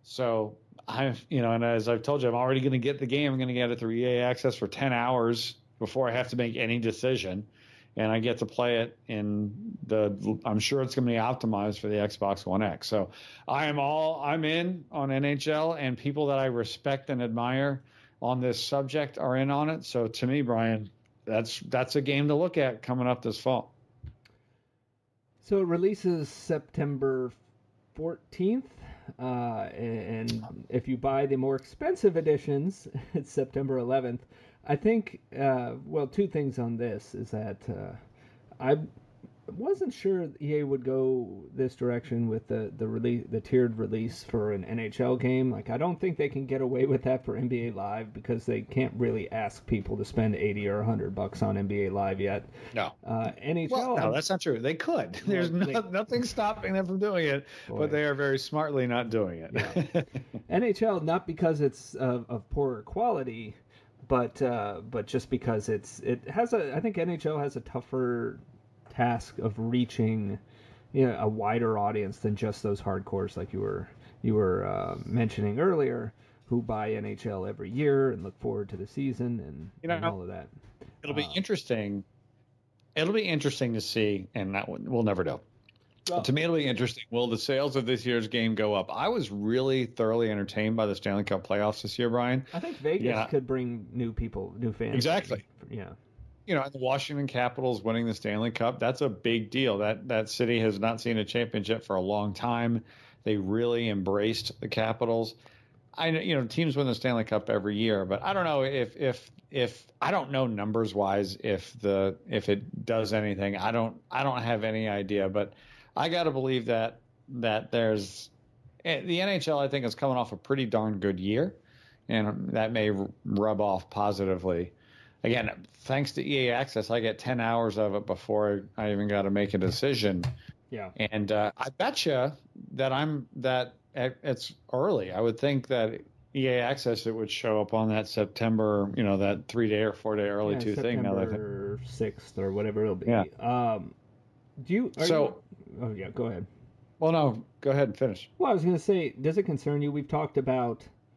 So I'm, you know, and as I've told you, I'm already going to get the game. I'm going to get it through E A Access for ten hours before I have to make any decision. And I get to play it in the, I'm sure it's going to be optimized for the Xbox One X. So I am all, I'm in on N H L, and people that I respect and admire on this subject are in on it. So to me, Brian, that's, that's a game to look at coming up this fall. So it releases September fourteenth. Uh, and if you buy the more expensive editions, it's September eleventh. I think, uh, well, two things on this is that uh, I wasn't sure E A would go this direction with the the release, the tiered release for an N H L game. Like, I don't think they can get away with that for N B A Live because they can't really ask people to spend eighty or a hundred bucks on N B A Live yet. No. Uh, N H L. Well, no, that's not true. They could. There's well, no, they, nothing stopping them from doing it, boy. But they are very smartly not doing it. Yeah. N H L, not because it's of, of poorer quality, but uh, but just because it's it has a. I think N H L has a tougher task of reaching, you know, a wider audience than just those hardcores like you were you were uh, mentioning earlier, who buy N H L every year and look forward to the season and, you know, and all of that. It'll be uh, interesting. It'll be interesting to see, and that we'll never know. Well, to me, it'll be interesting. Will the sales of this year's game go up? I was really thoroughly entertained by the Stanley Cup playoffs this year, Brian. I think Vegas yeah. could bring new people, new fans. Exactly. Yeah. You know, the Washington Capitals winning the Stanley Cup, that's a big deal. That that city has not seen a championship for a long time. They really embraced the Capitals. I know, you know, teams win the Stanley Cup every year, but I don't know if if if I don't know numbers wise if the if it does anything. I don't I don't have any idea, but I got to believe that that there's the N H L. I think is coming off a pretty darn good year, and that may rub off positively. Again, thanks to E A Access, I get ten hours of it before I even got to make a decision. Yeah, and uh, I bet you that I'm that it's early. I would think that E A Access it would show up on that September, you know, that three day or four day early yeah, two thing. September sixth or whatever it'll be. Yeah. Um, do you? Are so, you, oh yeah, go ahead. Well, no, go ahead and finish. Well, I was going to say, does it concern you? We've talked about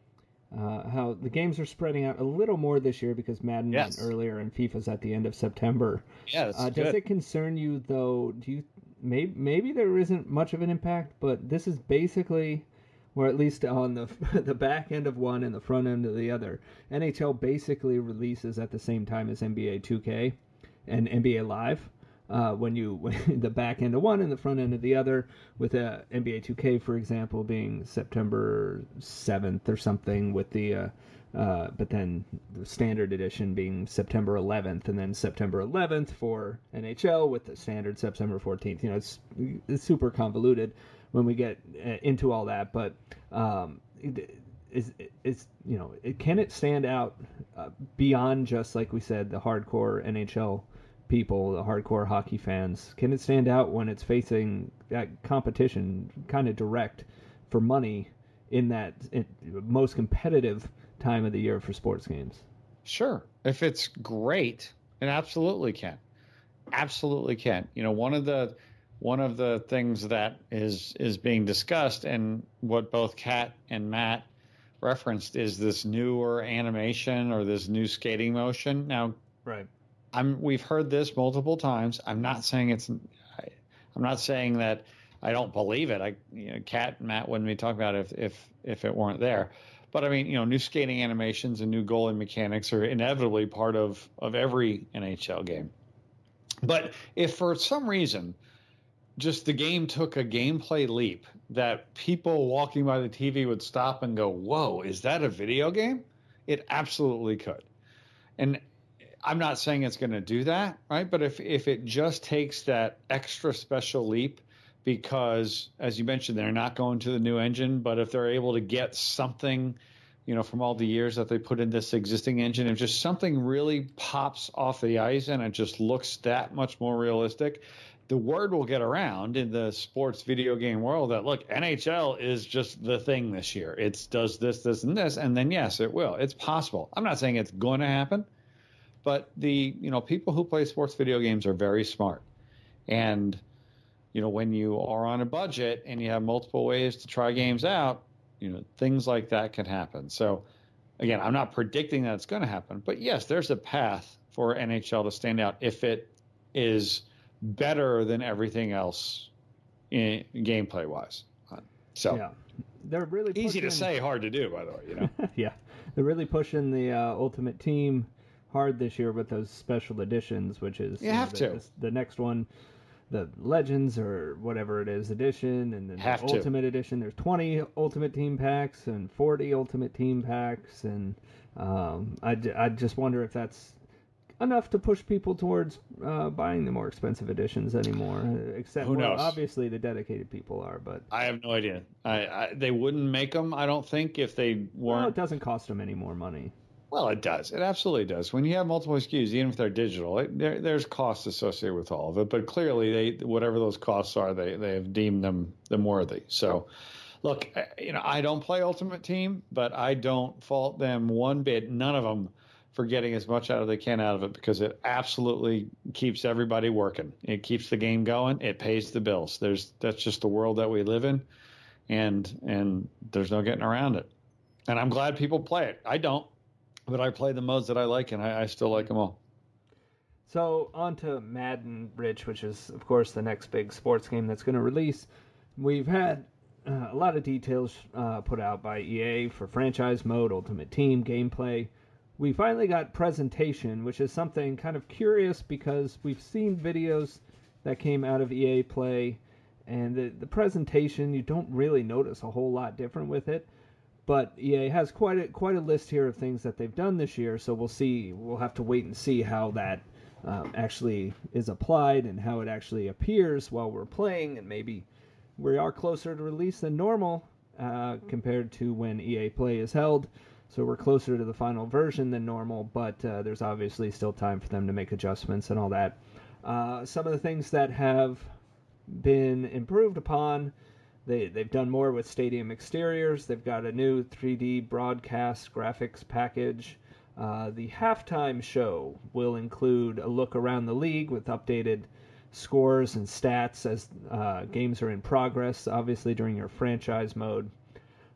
uh, how the games are spreading out a little more this year because Madden Yes. went earlier and FIFA's at the end of September. Yeah, that's Uh, does good. it concern you though? Do you maybe maybe there isn't much of an impact, but this is basically, or at least on the the back end of one and the front end of the other. N H L basically releases at the same time as N B A two K and N B A Live. Uh, when you when the back end of one and the front end of the other, with uh, N B A two K, for example, being September seventh or something, with the uh, uh, but then the standard edition being September eleventh, and then September eleventh for N H L with the standard September fourteenth. You know, it's, it's super convoluted when we get uh, into all that, but um, it, is is you know, it, can it stand out uh, beyond just, like we said, the hardcore N H L people, the hardcore hockey fans? Can it stand out when it's facing that competition kind of direct for money in that in, most competitive time of the year for sports games? Sure. If it's great, it absolutely can. Absolutely can. You know, one of the one of the things that is is being discussed, and what both Kat and Matt referenced, is this newer animation or this new skating motion. Now, right. I'm we've heard this multiple times. I'm not saying it's I, I'm not saying that I don't believe it. I you know, Kat and Matt wouldn't be talking about it if if if it weren't there. But I mean, you know, new skating animations and new goalie mechanics are inevitably part of of every N H L game. But if for some reason just the game took a gameplay leap that people walking by the T V would stop and go, "Whoa, is that a video game?" It absolutely could. And I'm not saying it's going to do that, right? But if, if it just takes that extra special leap, because, as you mentioned, they're not going to the new engine, but if they're able to get something, you know, from all the years that they put in this existing engine, if just something really pops off the ice and it just looks that much more realistic, the word will get around in the sports video game world that, look, N H L is just the thing this year. It does this, this, and this, and then, yes, it will. It's possible. I'm not saying it's going to happen. But the, you know, people who play sports video games are very smart. And, you know, when you are on a budget and you have multiple ways to try games out, you know, things like that can happen. So, again, I'm not predicting that it's going to happen. But, yes, there's a path for N H L to stand out if it is better than everything else in gameplay-wise. So, yeah. They're really easy pushing, to say, hard to do, by the way, you know. Yeah. They're really pushing the uh, Ultimate Team hard this year with those special editions, which is you have you know, to. the, the next one, the Legends or whatever it is edition, and then have the to. Ultimate Edition. There's twenty Ultimate Team packs and forty Ultimate Team packs, and um, I, I just wonder if that's enough to push people towards uh, buying the more expensive editions anymore. Except, Who well, knows? Obviously the dedicated people are, but I have no idea. I, I they wouldn't make them, I don't think, if they weren't. well, it doesn't cost them any more money. Well, it does. It absolutely does. When you have multiple S K Us, even if they're digital, it, there, there's costs associated with all of it. But clearly, they whatever those costs are, they they have deemed them them worthy. So, look, you know, I don't play Ultimate Team, but I don't fault them one bit. None of them for getting as much out of they can out of it, because it absolutely keeps everybody working. It keeps the game going. It pays the bills. There's that's just the world that we live in, and and there's no getting around it. And I'm glad people play it. I don't. But I play the modes that I like, and I, I still like them all. So on to Madden, Rich, which is, of course, the next big sports game that's going to release. We've had uh, a lot of details uh, put out by E A for franchise mode, Ultimate Team, gameplay. We finally got presentation, which is something kind of curious because we've seen videos that came out of E A Play, and the, the presentation, you don't really notice a whole lot different with it. But E A has quite a quite a list here of things that they've done this year, so we'll see. We'll have to wait and see how that um, actually is applied and how it actually appears while we're playing, and maybe we are closer to release than normal uh, compared to when E A Play is held. So we're closer to the final version than normal, but uh, there's obviously still time for them to make adjustments and all that. Uh, some of the things that have been improved upon. They, they've done more with stadium exteriors. They've got a new three D broadcast graphics package. Uh, the halftime show will include a look around the league with updated scores and stats as uh, games are in progress, obviously during your franchise mode.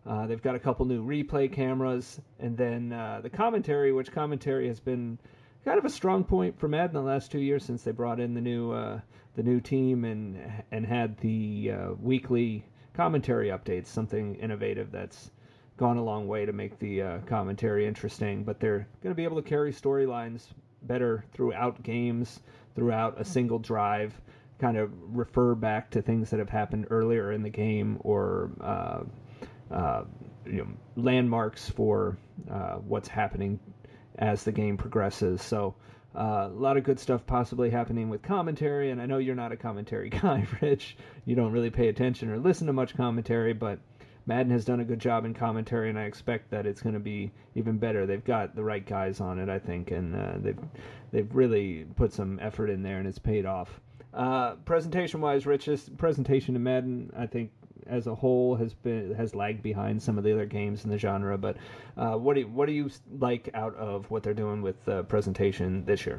Uh, they've got a couple new replay cameras, and then uh, the commentary, which commentary has been kind of a strong point for Madden the last two years since they brought in the new uh, the new team and and had the uh, weekly commentary updates. Something innovative that's gone a long way to make the uh, commentary interesting. But they're going to be able to carry storylines better throughout games, throughout a single drive, kind of refer back to things that have happened earlier in the game or uh, uh, you know, landmarks for uh, what's happening as the game progresses. So uh, a lot of good stuff possibly happening with commentary, and I know you're not a commentary guy, Rich. You don't really pay attention or listen to much commentary, but Madden has done a good job in commentary, and I expect that it's going to be even better. They've got the right guys on it, I think, and uh, they've they've really put some effort in there, and it's paid off. Uh, presentation-wise, Rich, this presentation to Madden, I think, as a whole, has been has lagged behind some of the other games in the genre. But uh, what do you, what do you like out of what they're doing with uh, presentation this year?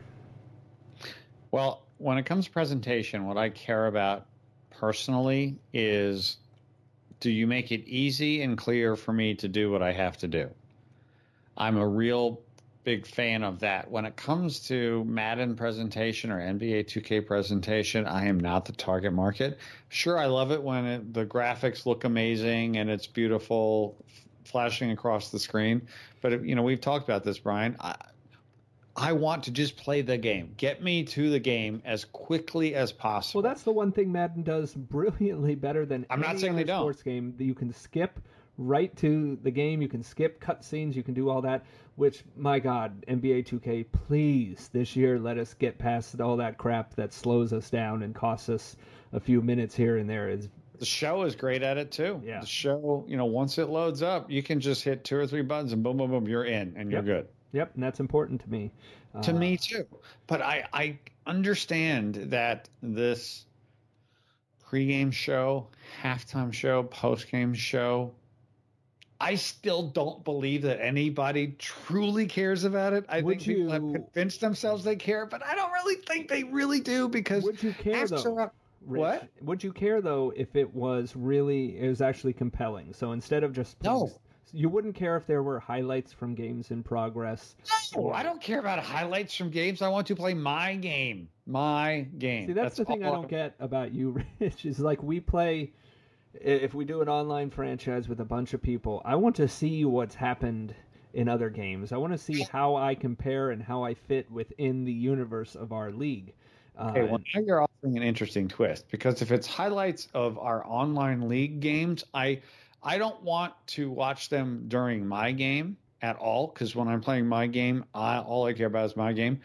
Well, when it comes to presentation, what I care about personally is, do you make it easy and clear for me to do what I have to do? I'm a real big fan of that. When it comes to Madden presentation or N B A two K presentation, I am not the target market. Sure, I love it when it, the graphics look amazing and it's beautiful, f- flashing across the screen. But, you know, we've talked about this, Brian. I, I want to just play the game. Get me to the game as quickly as possible. Well, that's the one thing Madden does brilliantly better than I'm any not saying other they don't. sports game. You can skip right to the game. You can skip cutscenes. You can do all that, which, my God, N B A two K, please, this year, let us get past all that crap that slows us down and costs us a few minutes here and there. It's, the show is great at it, too. Yeah. The show, you know, once it loads up, you can just hit two or three buttons and boom, boom, boom, you're in and you're Yep. good. Yep, and that's important to me. Uh, To me, too. But I, I understand that this pregame show, halftime show, postgame show, I still don't believe that anybody truly cares about it. I Would think people you- have convinced themselves they care, but I don't really think they really do, because Would you care, after though? a- Rich, What? Would you care, though, if it was really, it was actually compelling? So instead of just... No. You wouldn't care if there were highlights from games in progress? No, I don't care about highlights from games. I want to play my game. My game. See, that's, the thing I all don't get about you, Rich, is like we play, if we do an online franchise with a bunch of people, I want to see what's happened in other games. I want to see how I compare and how I fit within the universe of our league. Uh, Okay, well, now you're offering an interesting twist, because if it's highlights of our online league games, I I don't want to watch them during my game at all, because when I'm playing my game, I, all I care about is my game.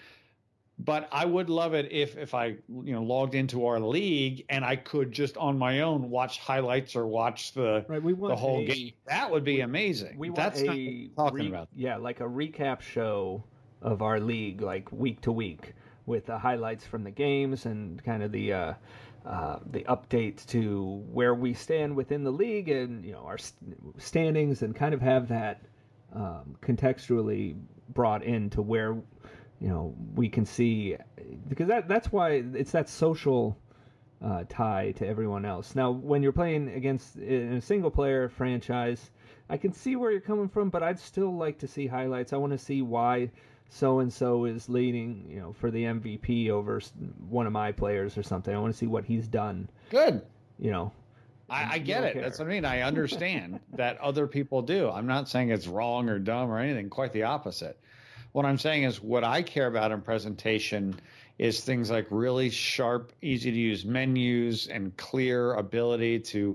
But I would love it if if I you know logged into our league and I could just on my own watch highlights or watch the Right, we want the whole a- game. That would be amazing. we want That's a not what I'm talking re- about. Yeah, like a recap show of our league, like week to week, with the highlights from the games and kind of the uh, uh, the updates to where we stand within the league and you know our st- standings, and kind of have that um, contextually brought into where you know we can see, because that that's why it's that social uh, tie to everyone else. Now, when you're playing against in a single player franchise, I can see where you're coming from, but I'd still like to see highlights. I want to see why so and so is leading, you know, for the M V P over s- one of my players or something. I want to see what he's done. Good. You know, I, I You get don't it. care. That's what I mean. I understand that other people do. I'm not saying it's wrong or dumb or anything. Quite the opposite. What I'm saying is what I care about in presentation is things like really sharp, easy to use menus and clear ability to,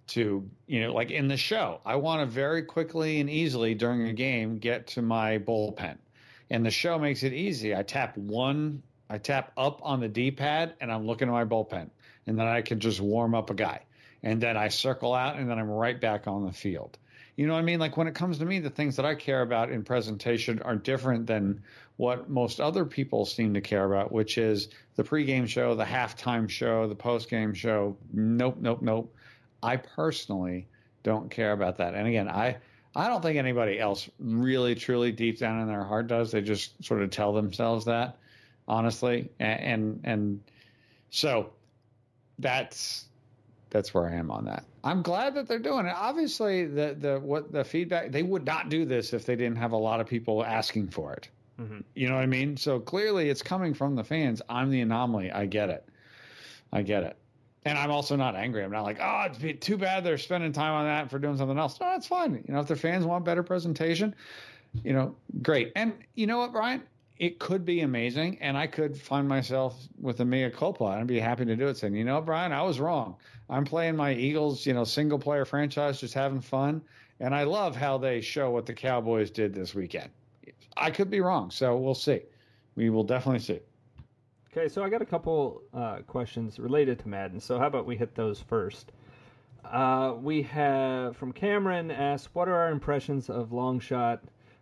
to you know, like in the show, I want to very quickly and easily during a game get to my bullpen. And the show makes it easy. I tap one, I tap up on the D-pad, and I'm looking at my bullpen. And then I can just warm up a guy. And then I circle out, and then I'm right back on the field. You know what I mean? Like when it comes to me, the things that I care about in presentation are different than what most other people seem to care about, which is the pregame show, the halftime show, the postgame show. Nope, nope, nope. I personally don't care about that. And again, I... I don't think anybody else really, truly deep down in their heart does. They just sort of tell themselves that, honestly. And and, and so that's that's where I am on that. I'm glad that they're doing it. Obviously, the the what the feedback, they would not do this if they didn't have a lot of people asking for it. Mm-hmm. You know what I mean? So clearly, it's coming from the fans. I'm the anomaly. I get it. I get it. And I'm also not angry. I'm not like, oh, it's too bad they're spending time on that for doing something else. No, that's fine. You know, if their fans want better presentation, you know, great. And you know what, Brian? It could be amazing, and I could find myself with a mea culpa, and I'd be happy to do it, saying, you know, Brian, I was wrong. I'm playing my Eagles, you know, single-player franchise, just having fun, and I love how they show what the Cowboys did this weekend. I could be wrong, so we'll see. We will definitely see. Okay, so I got a couple uh, questions related to Madden, so how about we hit those first? Uh, we have, from Cameron, asked, what are our impressions of Longshot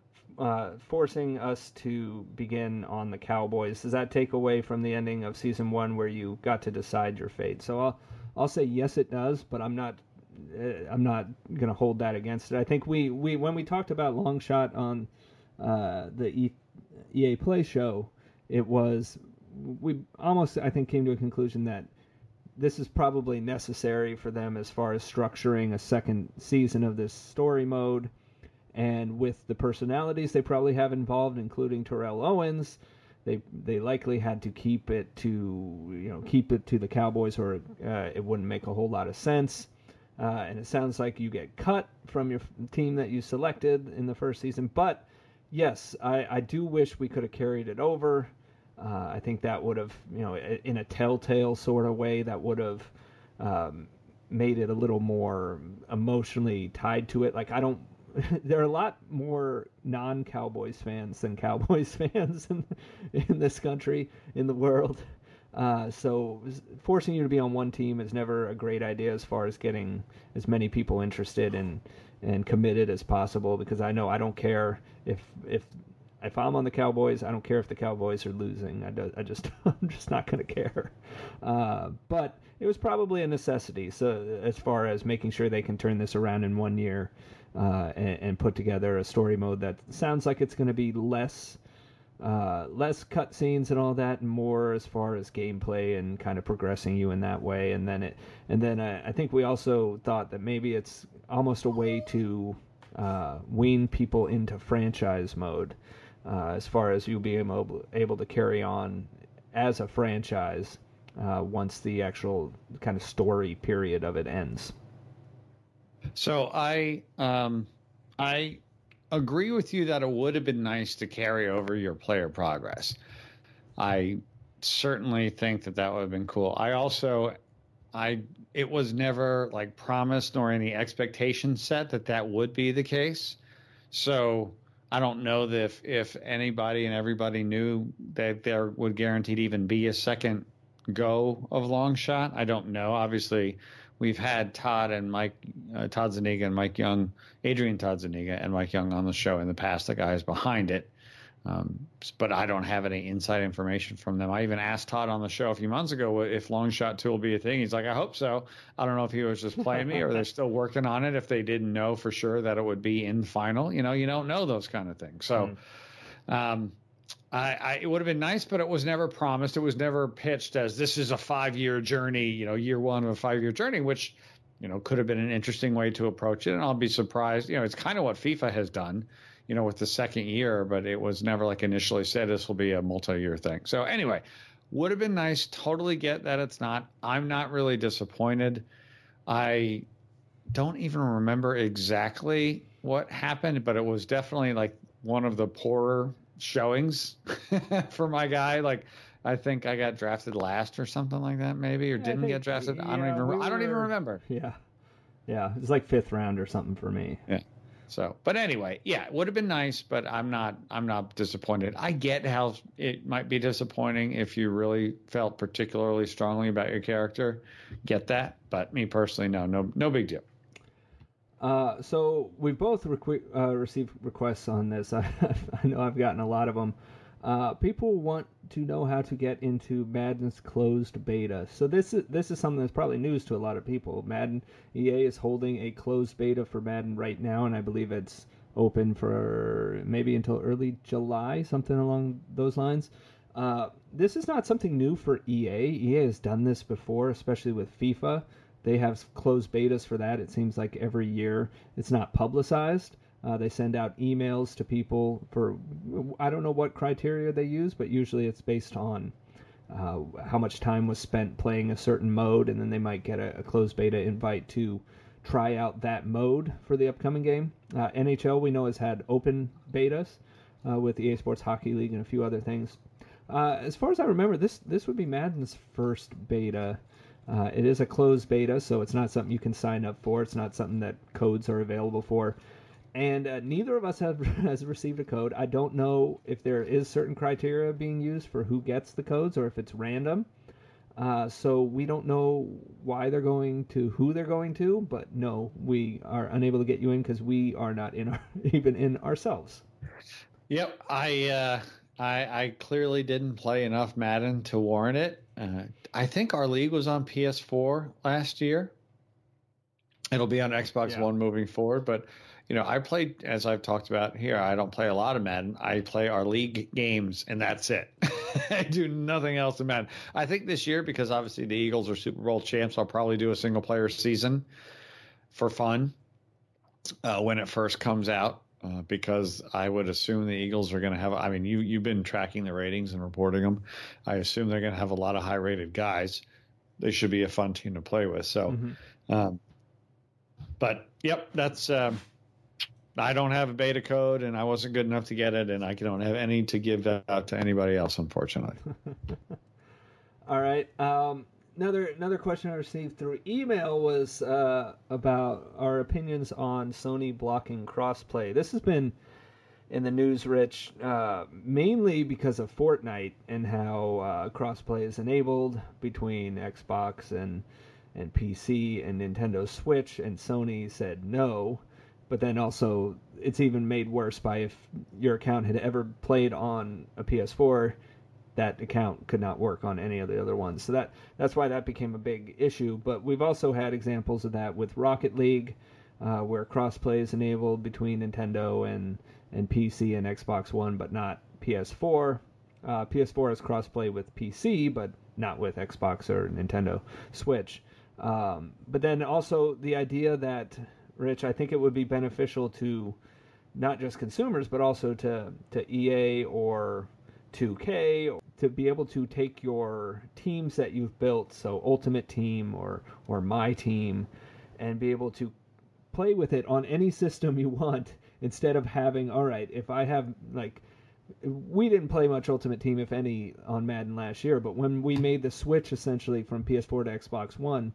Uh, forcing us to begin on the Cowboys? Does that take away from the ending of season one where you got to decide your fate? So I'll I'll say yes, it does, but I'm not uh, I'm not going to hold that against it. I think we, we when we talked about Longshot on uh, the e, EA Play show, it was we almost I think came to a conclusion that this is probably necessary for them as far as structuring a second season of this story mode. And with the personalities they probably have involved, including Terrell Owens, they they likely had to keep it to you know keep it to the Cowboys, or uh, it wouldn't make a whole lot of sense. Uh, and it sounds like you get cut from your team that you selected in the first season. But yes, I, I do wish we could have carried it over. Uh, I think that would have, you know, in a telltale sort of way, that would have um, made it a little more emotionally tied to it. Like I don't. There are a lot more non-Cowboys fans than Cowboys fans in, in this country, in the world. Uh, so forcing you to be on one team is never a great idea as far as getting as many people interested and and committed as possible. Because I know I don't care if if if I'm on the Cowboys, I don't care if the Cowboys are losing. I, do, I just I'm just not going to care. Uh, but it was probably a necessity. So as far as making sure they can turn this around in one year. Uh, and, and put together a story mode that sounds like it's going to be less uh, less cutscenes and all that, and more as far as gameplay and kind of progressing you in that way. And then it, and then I, I think we also thought that maybe it's almost a way to uh, wean people into franchise mode, uh, as far as you being able able to carry on as a franchise uh, once the actual kind of story period of it ends. So I um, I agree with you that it would have been nice to carry over your player progress. I certainly think that that would have been cool. I also I it was never like promised nor any expectation set that that would be the case. So I don't know that if if anybody and everybody knew that there would guaranteed even be a second go of Longshot. I don't know. Obviously, we've had Todd and Mike, uh, Todd Zuniga and Mike Young, Adrian Todd Zuniga and Mike Young on the show in the past, the guys behind it. Um, but I don't have any inside information from them. I even asked Todd on the show a few months ago if Longshot two will be a thing. He's like, I hope so. I don't know if he was just playing me or they're still working on it. If they didn't know for sure that it would be in final, you know, you don't know those kind of things. So, mm. um, I, I, it would have been nice, but it was never promised. It was never pitched as this is a five-year journey, you know, year one of a five-year journey, which, you know, could have been an interesting way to approach it. And I'll be surprised. You know, it's kind of what FIFA has done, you know, with the second year, but it was never like initially said this will be a multi-year thing. So anyway, would have been nice. Totally get that it's not. I'm not really disappointed. I don't even remember exactly what happened, but it was definitely like one of the poorer showings for my guy. Like I think I got drafted last or something like that, maybe, or yeah, didn't think, get drafted. Yeah, I don't even. We I don't were, even remember. Yeah, yeah, it was like fifth round or something for me. Yeah. So, but anyway, yeah, it would have been nice, but I'm not. I'm not disappointed. I get how it might be disappointing if you really felt particularly strongly about your character. Get that, but me personally, no, no, no big deal. Uh, so we've both requ- uh, received requests on this. I, I know I've gotten a lot of them. Uh, people want to know how to get into Madden's closed beta. So this is this is something that's probably news to a lot of people. Madden E A is holding a closed beta for Madden right now, and I believe it's open for maybe until early July, something along those lines. Uh, this is not something new for E A. E A has done this before, especially with FIFA. they have closed betas for that. It seems like every year. It's not publicized. Uh, they send out emails to people for, I don't know what criteria they use, but usually it's based on uh, how much time was spent playing a certain mode, and then they might get a, a closed beta invite to try out that mode for the upcoming game. Uh, N H L, we know, has had open betas uh, with the E A Sports Hockey League and a few other things. Uh, as far as I remember, this this would be Madden's first beta. Uh, it is a closed beta, so it's not something you can sign up for. It's not something that codes are available for. And uh, neither of us have has received a code. I don't know if there is certain criteria being used for who gets the codes or if it's random. Uh, so we don't know why they're going to who they're going to, but no, we are unable to get you in because we are not in our, even in ourselves. Yep, I, uh, I I clearly didn't play enough Madden to warrant it. Uh, I think our league was on P S four last year. It'll be on Xbox Yeah. One moving forward, but you know, I played, as I've talked about here, I don't play a lot of Madden. I play our league games, and that's it. I do nothing else in Madden. I think this year, because obviously the Eagles are Super Bowl champs, I'll probably do a single-player season for fun uh, when it first comes out, uh, because I would assume the Eagles are going to have – I mean, you, you've been tracking the ratings and reporting them. I assume they're going to have a lot of high-rated guys. They should be a fun team to play with. So, mm-hmm. um, but, yep, that's um, – I don't have a beta code, and I wasn't good enough to get it, and I don't have any to give out to anybody else, unfortunately. All right. Um, another another question I received through email was uh, about our opinions on Sony blocking crossplay. This has been in the news, Rich, uh, mainly because of Fortnite and how uh, crossplay is enabled between Xbox and and P C and Nintendo Switch, and Sony said no. But then also, it's even made worse by if your account had ever played on a P S four, that account could not work on any of the other ones. So that that's why that became a big issue. But we've also had examples of that with Rocket League, uh, where crossplay is enabled between Nintendo and, and P C and Xbox One, but not P S four. Uh, P S four has crossplay with P C, but not with Xbox or Nintendo Switch. Um, but then also the idea that, Rich, I think it would be beneficial to not just consumers, but also to, to E A or two K to be able to take your teams that you've built, so Ultimate Team or, or My Team, and be able to play with it on any system you want instead of having, all right, if I have, like, we didn't play much Ultimate Team, if any, on Madden last year, but when we made the switch essentially from P S four to Xbox One,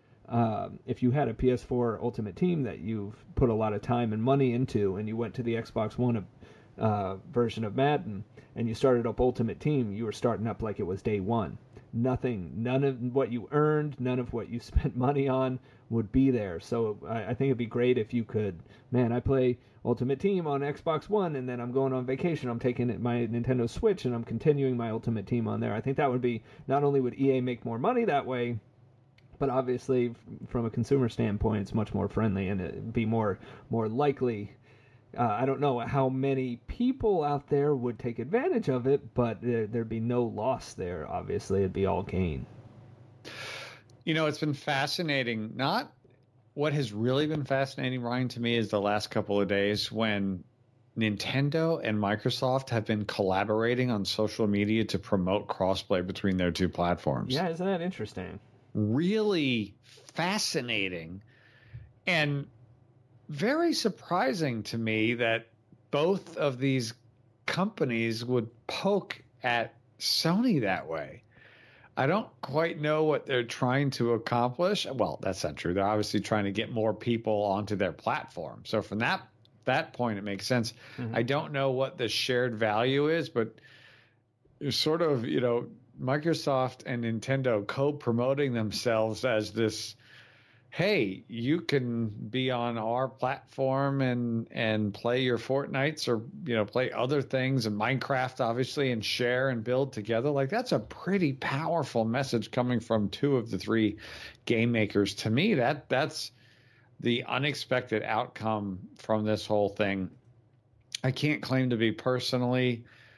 Uh, if you had a P S four Ultimate Team that you've put a lot of time and money into, and you went to the Xbox One uh, version of Madden, and you started up Ultimate Team, you were starting up like it was day one. Nothing, none of what you earned, none of what you spent money on would be there. So I, I think it'd be great if you could, man, I play Ultimate Team on Xbox One, and then I'm going on vacation, I'm taking my Nintendo Switch, and I'm continuing my Ultimate Team on there. I think that would be, not only would E A make more money that way, but obviously, from a consumer standpoint, it's much more friendly and it'd be more more likely. Uh, I don't know how many people out there would take advantage of it, but there, there'd be no loss there. Obviously, it'd be all gain. You know, it's been fascinating. Not what has really been fascinating, Ryan, to me is the last couple of days when Nintendo and Microsoft have been collaborating on social media to promote crossplay between their two platforms. Yeah, isn't that interesting? Really fascinating and very surprising to me that both of these companies would poke at Sony that way. I don't quite know what they're trying to accomplish. Well, that's not true. They're obviously trying to get more people onto their platform. So from that that point, it makes sense. Mm-hmm. I don't know what the shared value is, but it's sort of, you know, Microsoft and Nintendo co-promoting themselves as this, hey, you can be on our platform and and play your Fortnites or, you know, play other things and Minecraft, obviously, and share and build together. Like, that's a pretty powerful message coming from two of the three game makers. To me, that that's the unexpected outcome from this whole thing. I can't claim to be personally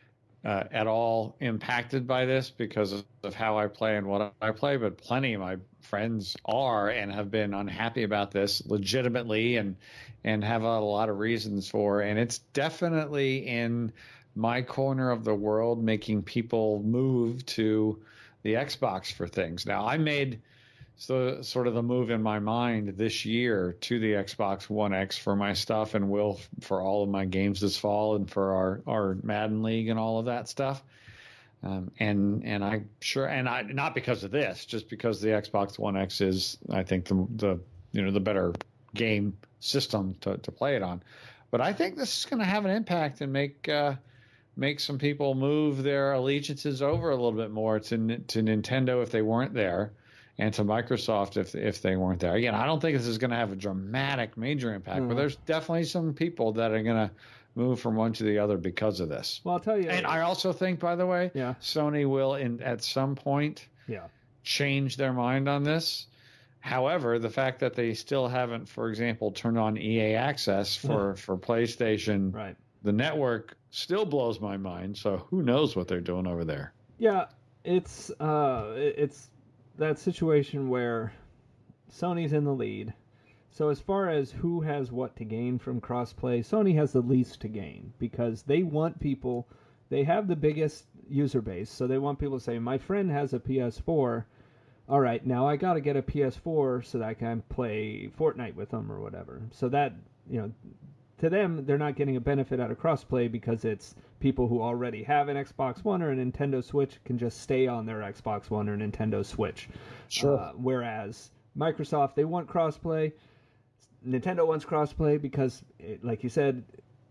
uh, at all impacted by this because of, of how I play and what I play, but plenty of my friends are and have been unhappy about this legitimately and and have a lot of reasons for. And it's definitely in my corner of the world making people move to the Xbox for things. Now, I made so sort of the move in my mind this year to the Xbox One X for my stuff and will for all of my games this fall and for our, our Madden League and all of that stuff. Um, and and I sure and I not because of this, just because the Xbox One X is, I think, the the you know the better game system to, to play it on. But I think this is going to have an impact and make uh, make some people move their allegiances over a little bit more to to Nintendo if they weren't there, and to Microsoft if if they weren't there. Again, I don't think this is going to have a dramatic, major impact, mm. but there's definitely some people that are going to move from one to the other because of this. Well, I'll tell you. And I also think, by the way, yeah. Sony will, in at some point, yeah. change their mind on this. However, the fact that they still haven't, for example, turned on E A Access for, for PlayStation, right. the network still blows my mind. So who knows what they're doing over there? Yeah, it's uh, it's that situation where Sony's in the lead. So as far as who has what to gain from crossplay, Sony has the least to gain because they want people, they have the biggest user base, so they want people to say, my friend has a P S four, all right, now I got to get a P S four so that I can play Fortnite with them or whatever. So that, you know, to them, they're not getting a benefit out of crossplay because it's people who already have an Xbox One or a Nintendo Switch can just stay on their Xbox One or Nintendo Switch. Sure. Uh, whereas Microsoft, they want crossplay. Nintendo wants crossplay because, it, like you said,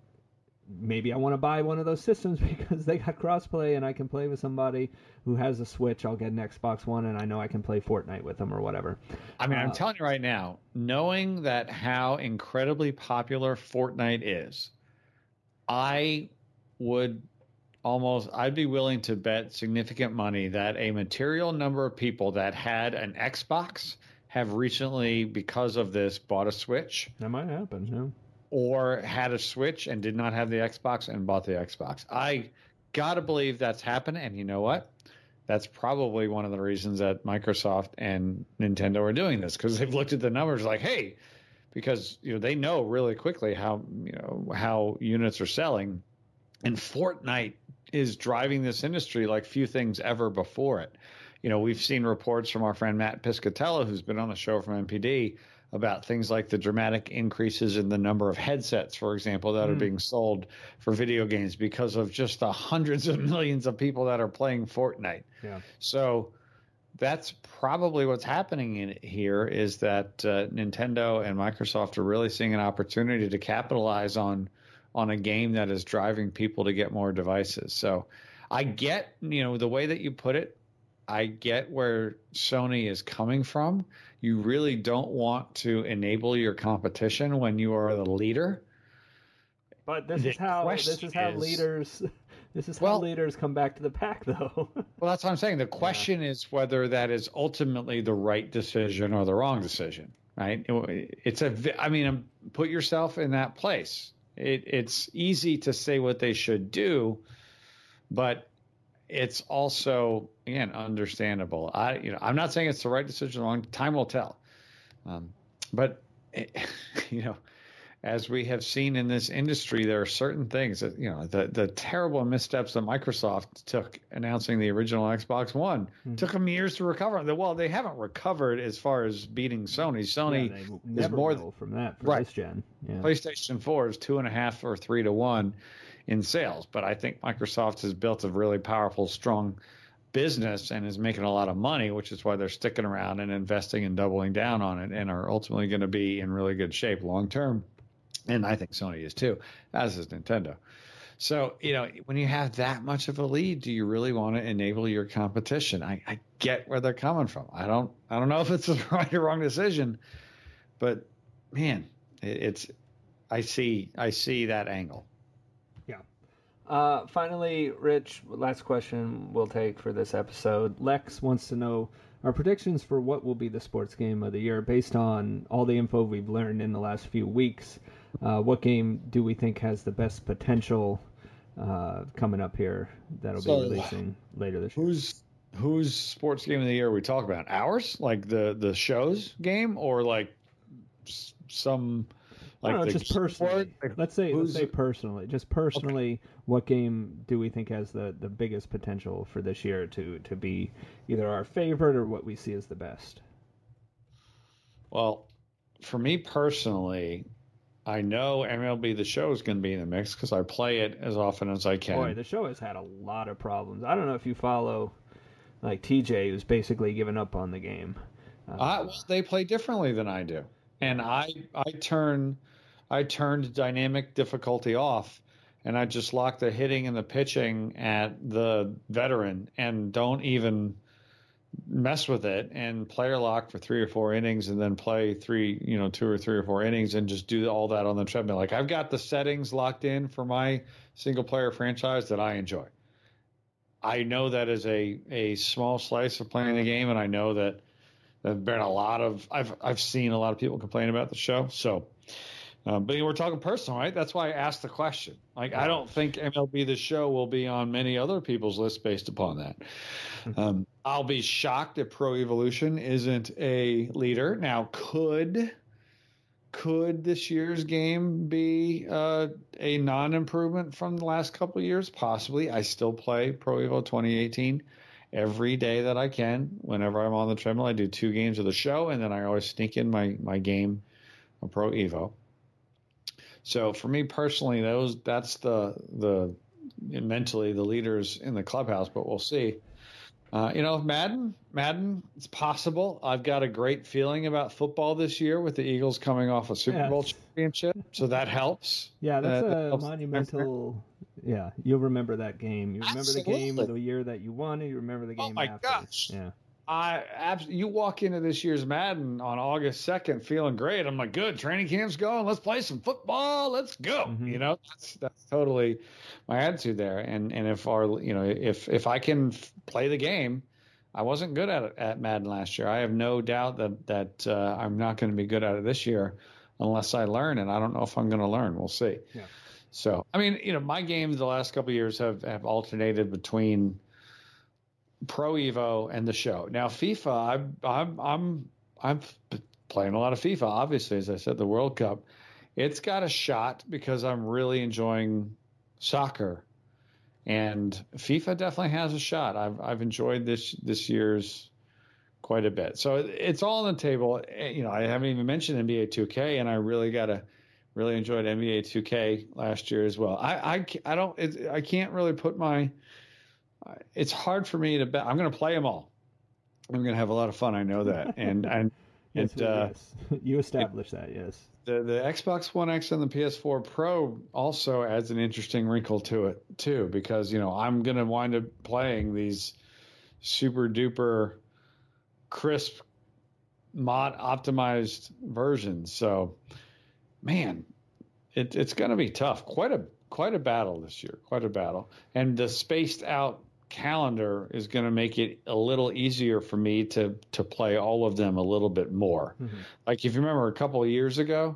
maybe I want to buy one of those systems because they got crossplay and I can play with somebody who has a Switch. I'll get an Xbox One and I know I can play Fortnite with them or whatever. I mean, uh, I'm telling you right now, knowing that how incredibly popular Fortnite is, I would almost, I'd be willing to bet significant money that a material number of people that had an Xbox have recently, because of this, bought a Switch. That might happen, yeah. Or had a Switch and did not have the Xbox and bought the Xbox. I got to believe that's happened. And you know what? That's probably one of the reasons that Microsoft and Nintendo are doing this, because they've looked at the numbers like, hey, because you know they know really quickly how you know how units are selling. And Fortnite is driving this industry like few things ever before it. You know, we've seen reports from our friend Matt Piscatello, who's been on the show from M P D, about things like the dramatic increases in the number of headsets, for example, that mm. are being sold for video games because of just the hundreds of millions of people that are playing Fortnite. Yeah. So that's probably what's happening in here is that uh, Nintendo and Microsoft are really seeing an opportunity to capitalize on on a game that is driving people to get more devices. So I get, you know, the way that you put it, I get where Sony is coming from. You really don't want to enable your competition when you are the leader. But this the is how this is how is, leaders this is well, how leaders come back to the pack, though. Well, that's what I'm saying. The question yeah. is whether that is ultimately the right decision or the wrong decision, right? It's a. I mean, put yourself in that place. It, it's easy to say what they should do, but it's also, again, understandable. I, you know, I'm not saying it's the right decision. Long time will tell. Um, but it, you know, as we have seen in this industry, there are certain things that, you know, the the terrible missteps that Microsoft took announcing the original Xbox One mm-hmm. took them years to recover. Well, they haven't recovered as far as beating Sony. Sony yeah, they is never more will from that for right. this gen. Yeah. PlayStation four is two and a half or three to one in sales, but I think Microsoft has built a really powerful, strong business and is making a lot of money, which is why they're sticking around and investing and doubling down on it, and are ultimately going to be in really good shape long term. And I think Sony is too, as is Nintendo. So, you know, when you have that much of a lead, do you really want to enable your competition? I, I get where they're coming from. I don't, I don't know if it's the right or wrong decision, but man, it, it's, I see, I see that angle. Yeah. Uh, finally, Rich, last question we'll take for this episode. Lex wants to know our predictions for what will be the sports game of the year based on all the info we've learned in the last few weeks. Uh, what game do we think has the best potential uh, coming up here that'll So, be releasing later this year. Who's whose sports game of the year are we talking about? Ours, like the the show's game, or like s- some like I don't know, the just personally. sport? Like, let's say let's who's- say personally. Just personally, what game do we think has the, the biggest potential for this year to, to be either our favorite or what we see as the best? Well, for me personally, I know M L B The Show is going to be in the mix because I play it as often as I can. Boy, the show has had a lot of problems. I don't know if you follow, like T J, who's basically given up on the game. Uh, I, well, they play differently than I do, and I I turn I turned dynamic difficulty off, and I just lock the hitting and the pitching at the veteran, and don't even mess with it, and player lock for three or four innings, and then play three, you know, two or three or four innings, and just do all that on the treadmill. Like I've got the settings locked in for my single player franchise that I enjoy. I know that is a a small slice of playing the game, and I know that there've been a lot of I've I've seen a lot of people complain about the show. So, um, but we're talking personal, right? That's why I asked the question. Like I don't think M L B The Show will be on many other people's lists based upon that. Um, I'll be shocked if Pro Evolution isn't a leader. Now, could could this year's game be uh, a non-improvement from the last couple of years? Possibly. I still play Pro Evo twenty eighteen every day that I can. Whenever I'm on the treadmill, I do two games of the show, and then I always sneak in my my game of Pro Evo. So for me personally, those that's the the mentally the leaders in the clubhouse, but we'll see. Uh, you know, Madden, Madden, it's possible. I've got a great feeling about football this year with the Eagles coming off a Super Yes. Bowl championship, so that helps. Yeah, that's Uh, that a helps. monumental. Yeah, you'll remember that game. You remember the game Absolutely. of the year that you won, and you remember the Oh game my after. gosh. Yeah. I abs- you walk into this year's Madden on August second feeling great. I'm like, good, training camp's going. Let's play some football. Let's go. Mhm. You know, that's that's totally my attitude there. And and if our you know if if I can f- play the game, I wasn't good at it at Madden last year. I have no doubt that that uh, I'm not going to be good at it this year unless I learn. And I don't know if I'm going to learn. We'll see. Yeah. So I mean, you know, my games the last couple of years have have alternated between Pro Evo and the show. Now FIFA, I'm I'm I'm I'm playing a lot of FIFA. Obviously, as I said, the World Cup, it's got a shot because I'm really enjoying soccer, and FIFA definitely has a shot. I've I've enjoyed this this year's quite a bit. So it's all on the table. You know, I haven't even mentioned N B A two K, and I really got to really enjoyed N B A two K last year as well. I I, I don't it, I can't really put my it's hard for me to bet. I'm going to play them all. I'm going to have a lot of fun. I know that. And and Yes, it, uh, yes. You established that, yes. the the Xbox One X and the P S four Pro also adds an interesting wrinkle to it too, because you know I'm going to wind up playing these super duper crisp mod optimized versions. So, man, it, it's going to be tough. Quite a quite a battle this year. Quite a battle, and the spaced out calendar is going to make it a little easier for me to to play all of them a little bit more. Mm-hmm. Like if you remember a couple of years ago,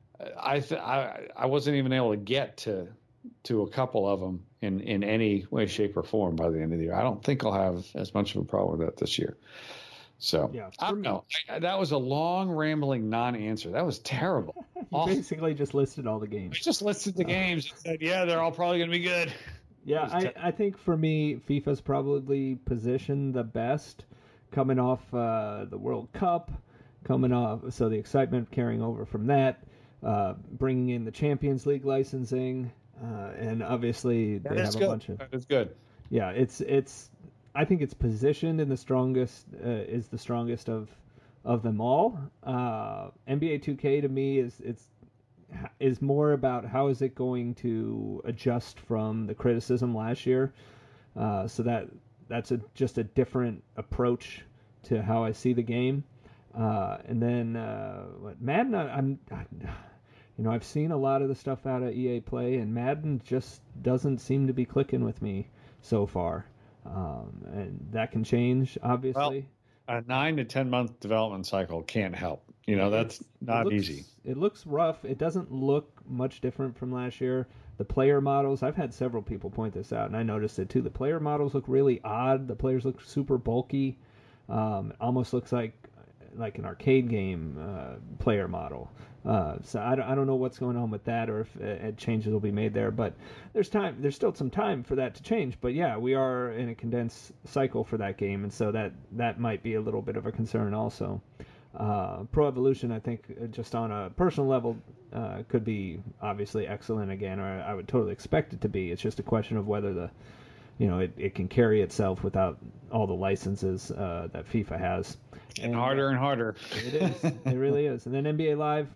I th- I I wasn't even able to get to to a couple of them in in any way, shape, or form by the end of the year. I don't think I'll have as much of a problem with that this year. So Yeah, I don't know. I, that was a long, rambling non-answer. That was terrible. You Awful. basically just listed all the I games. just listed the games and said, yeah, they're all probably going to be good. Yeah, was I, te- I think for me, FIFA's probably positioned the best coming off uh, the World Cup, coming off, so the excitement carrying over from that, uh, bringing in the Champions League licensing, uh, and obviously That they is have a good. bunch of. That is good. Yeah, it's it's. I think it's positioned in the strongest uh, is the strongest of of them all. Uh, N B A two K to me is it's is more about how is it going to adjust from the criticism last year. Uh, so that that's a just a different approach to how I see the game. Uh, and then uh, what Madden, I, I'm, I, you know, I've seen a lot of the stuff out of E A Play, and Madden just doesn't seem to be clicking with me so far. Um, and that can change, obviously. a nine to ten month development cycle can't help. You know, that's It's- not it looks, easy. It looks rough. It doesn't look much different from last year. The player models, I've had several people point this out, and I noticed it too. The player models look really odd. The players look super bulky. Um, it almost looks like like an arcade game uh, player model. Uh, so I don't, I don't know what's going on with that, or if uh, changes will be made there. But there's time. There's still some time for that to change. But yeah, we are in a condensed cycle for that game, and so that that might be a little bit of a concern also. Uh, Pro Evolution, I think, uh, just on a personal level, uh, could be obviously excellent again, or I would totally expect it to be. It's just a question of whether the, you know, it, it can carry itself without all the licenses uh, that FIFA has. And harder and harder. It is. It really is. And then N B A Live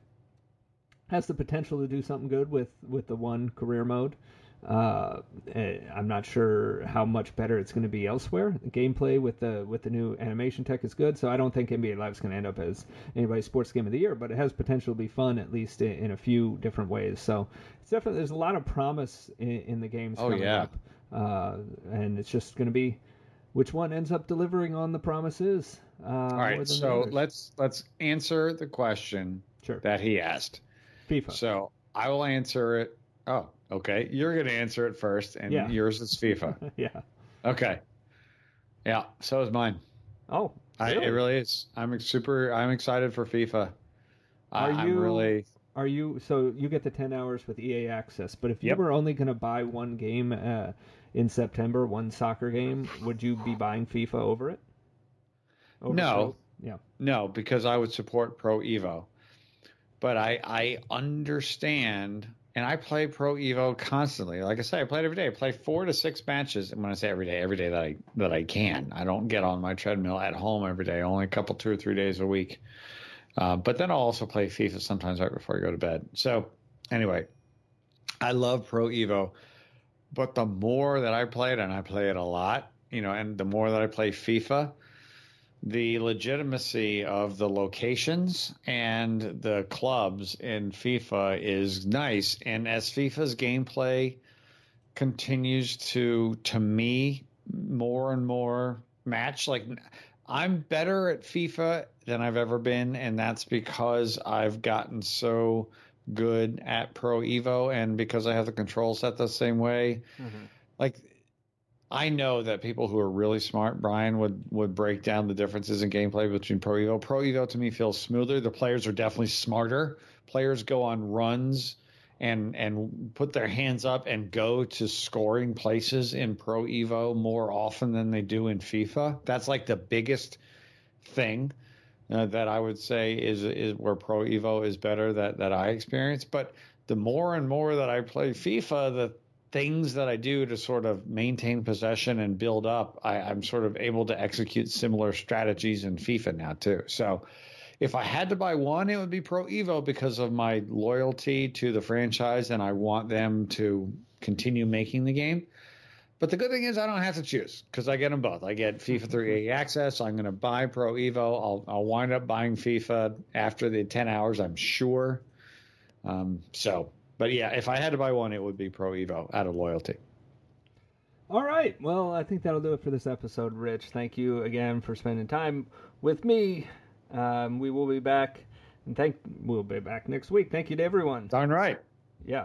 has the potential to do something good with, with the one career mode. Uh, I'm not sure how much better it's going to be elsewhere. The gameplay with the with the new animation tech is good, so I don't think N B A Live is going to end up as anybody's sports game of the year, but it has potential to be fun, at least in, in a few different ways. So it's definitely, there's a lot of promise in, in the games Oh, coming yeah. up, uh, and it's just going to be which one ends up delivering on the promises. Uh, All right, so let's let's answer the question Sure. that he asked. FIFA. So I will answer it. Oh, okay. You're going to answer it first, and Yeah. yours is FIFA. yeah. Okay. Yeah. So is mine. Oh, I, really? it really is. I'm super. I'm excited for FIFA. I, Are I'm you- really. Are you so you get the ten hours with E A access, but if you Yep. were only going to buy one game uh, in September, one soccer game, would you be buying FIFA over it? Over No. Pro? Yeah. No, because I would support Pro Evo. But I I understand, and I play Pro Evo constantly. Like I say, I play it every day. I play four to six matches. And when I say every day, every day that I that I can. I don't get on my treadmill at home every day. Only a couple, two or three days a week. Uh, but then I'll also play FIFA sometimes right before I go to bed. So anyway, I love Pro Evo. But the more that I play it, and I play it a lot, you know, and the more that I play FIFA, the legitimacy of the locations and the clubs in FIFA is nice. And as FIFA's gameplay continues to, to me, more and more match, like I'm better at FIFA than I've ever been. And that's because I've gotten so good at Pro Evo and because I have the control set the same way. Mm-hmm. Like, I know that people who are really smart, Brian, would, would break down the differences in gameplay between Pro Evo. Pro Evo to me feels smoother. The players are definitely smarter. Players go on runs and and put their hands up and go to scoring places in Pro Evo more often than they do in FIFA. That's like the biggest thing uh, that I would say is is where Pro Evo is better that that I experience. But the more and more that I play FIFA, the things that I do to sort of maintain possession and build up, I, I'm sort of able to execute similar strategies in FIFA now too. So if I had to buy one, it would be Pro Evo because of my loyalty to the franchise and I want them to continue making the game. But the good thing is I don't have to choose because I get them both. I get FIFA through E A access. I'm going to buy Pro Evo. I'll, I'll wind up buying FIFA after the ten hours, I'm sure. Um, so... But yeah, if I had to buy one, it would be Pro Evo out of loyalty. All right. Well, I think that'll do it for this episode, Rich. Thank you again for spending time with me. Um, we will be back, and thank we'll be back next week. Thank you to everyone. Darn right. Yeah,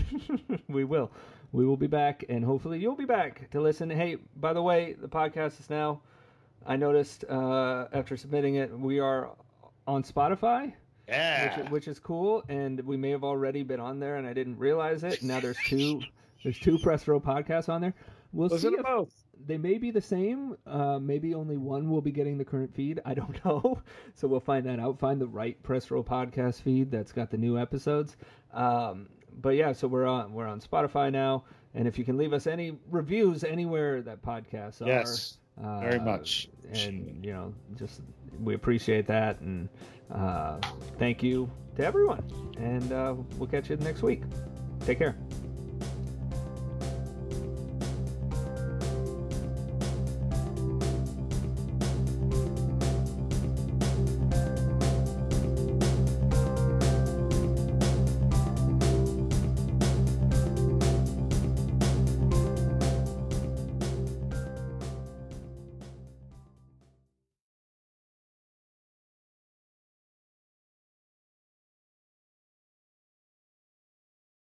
we will. We will be back, and hopefully you'll be back to listen. Hey, by the way, the podcast is now. I noticed uh, after submitting it, we are on Spotify. Yeah. Which, which is cool, and we may have already been on there, and I didn't realize it. Now there's two, there's two Press Row podcasts on there. We'll Listen see to if both. they may be the same. Uh, maybe only one will be getting the current feed. I don't know, so we'll find that out. Find the right Press Row podcast feed that's got the new episodes. Um, but yeah, so we're on we're on Spotify now, and if you can leave us any reviews anywhere that podcasts are. Yes. Uh, Very much. And, you know, just we appreciate that. And uh, thank you to everyone. And uh, we'll catch you next week. Take care.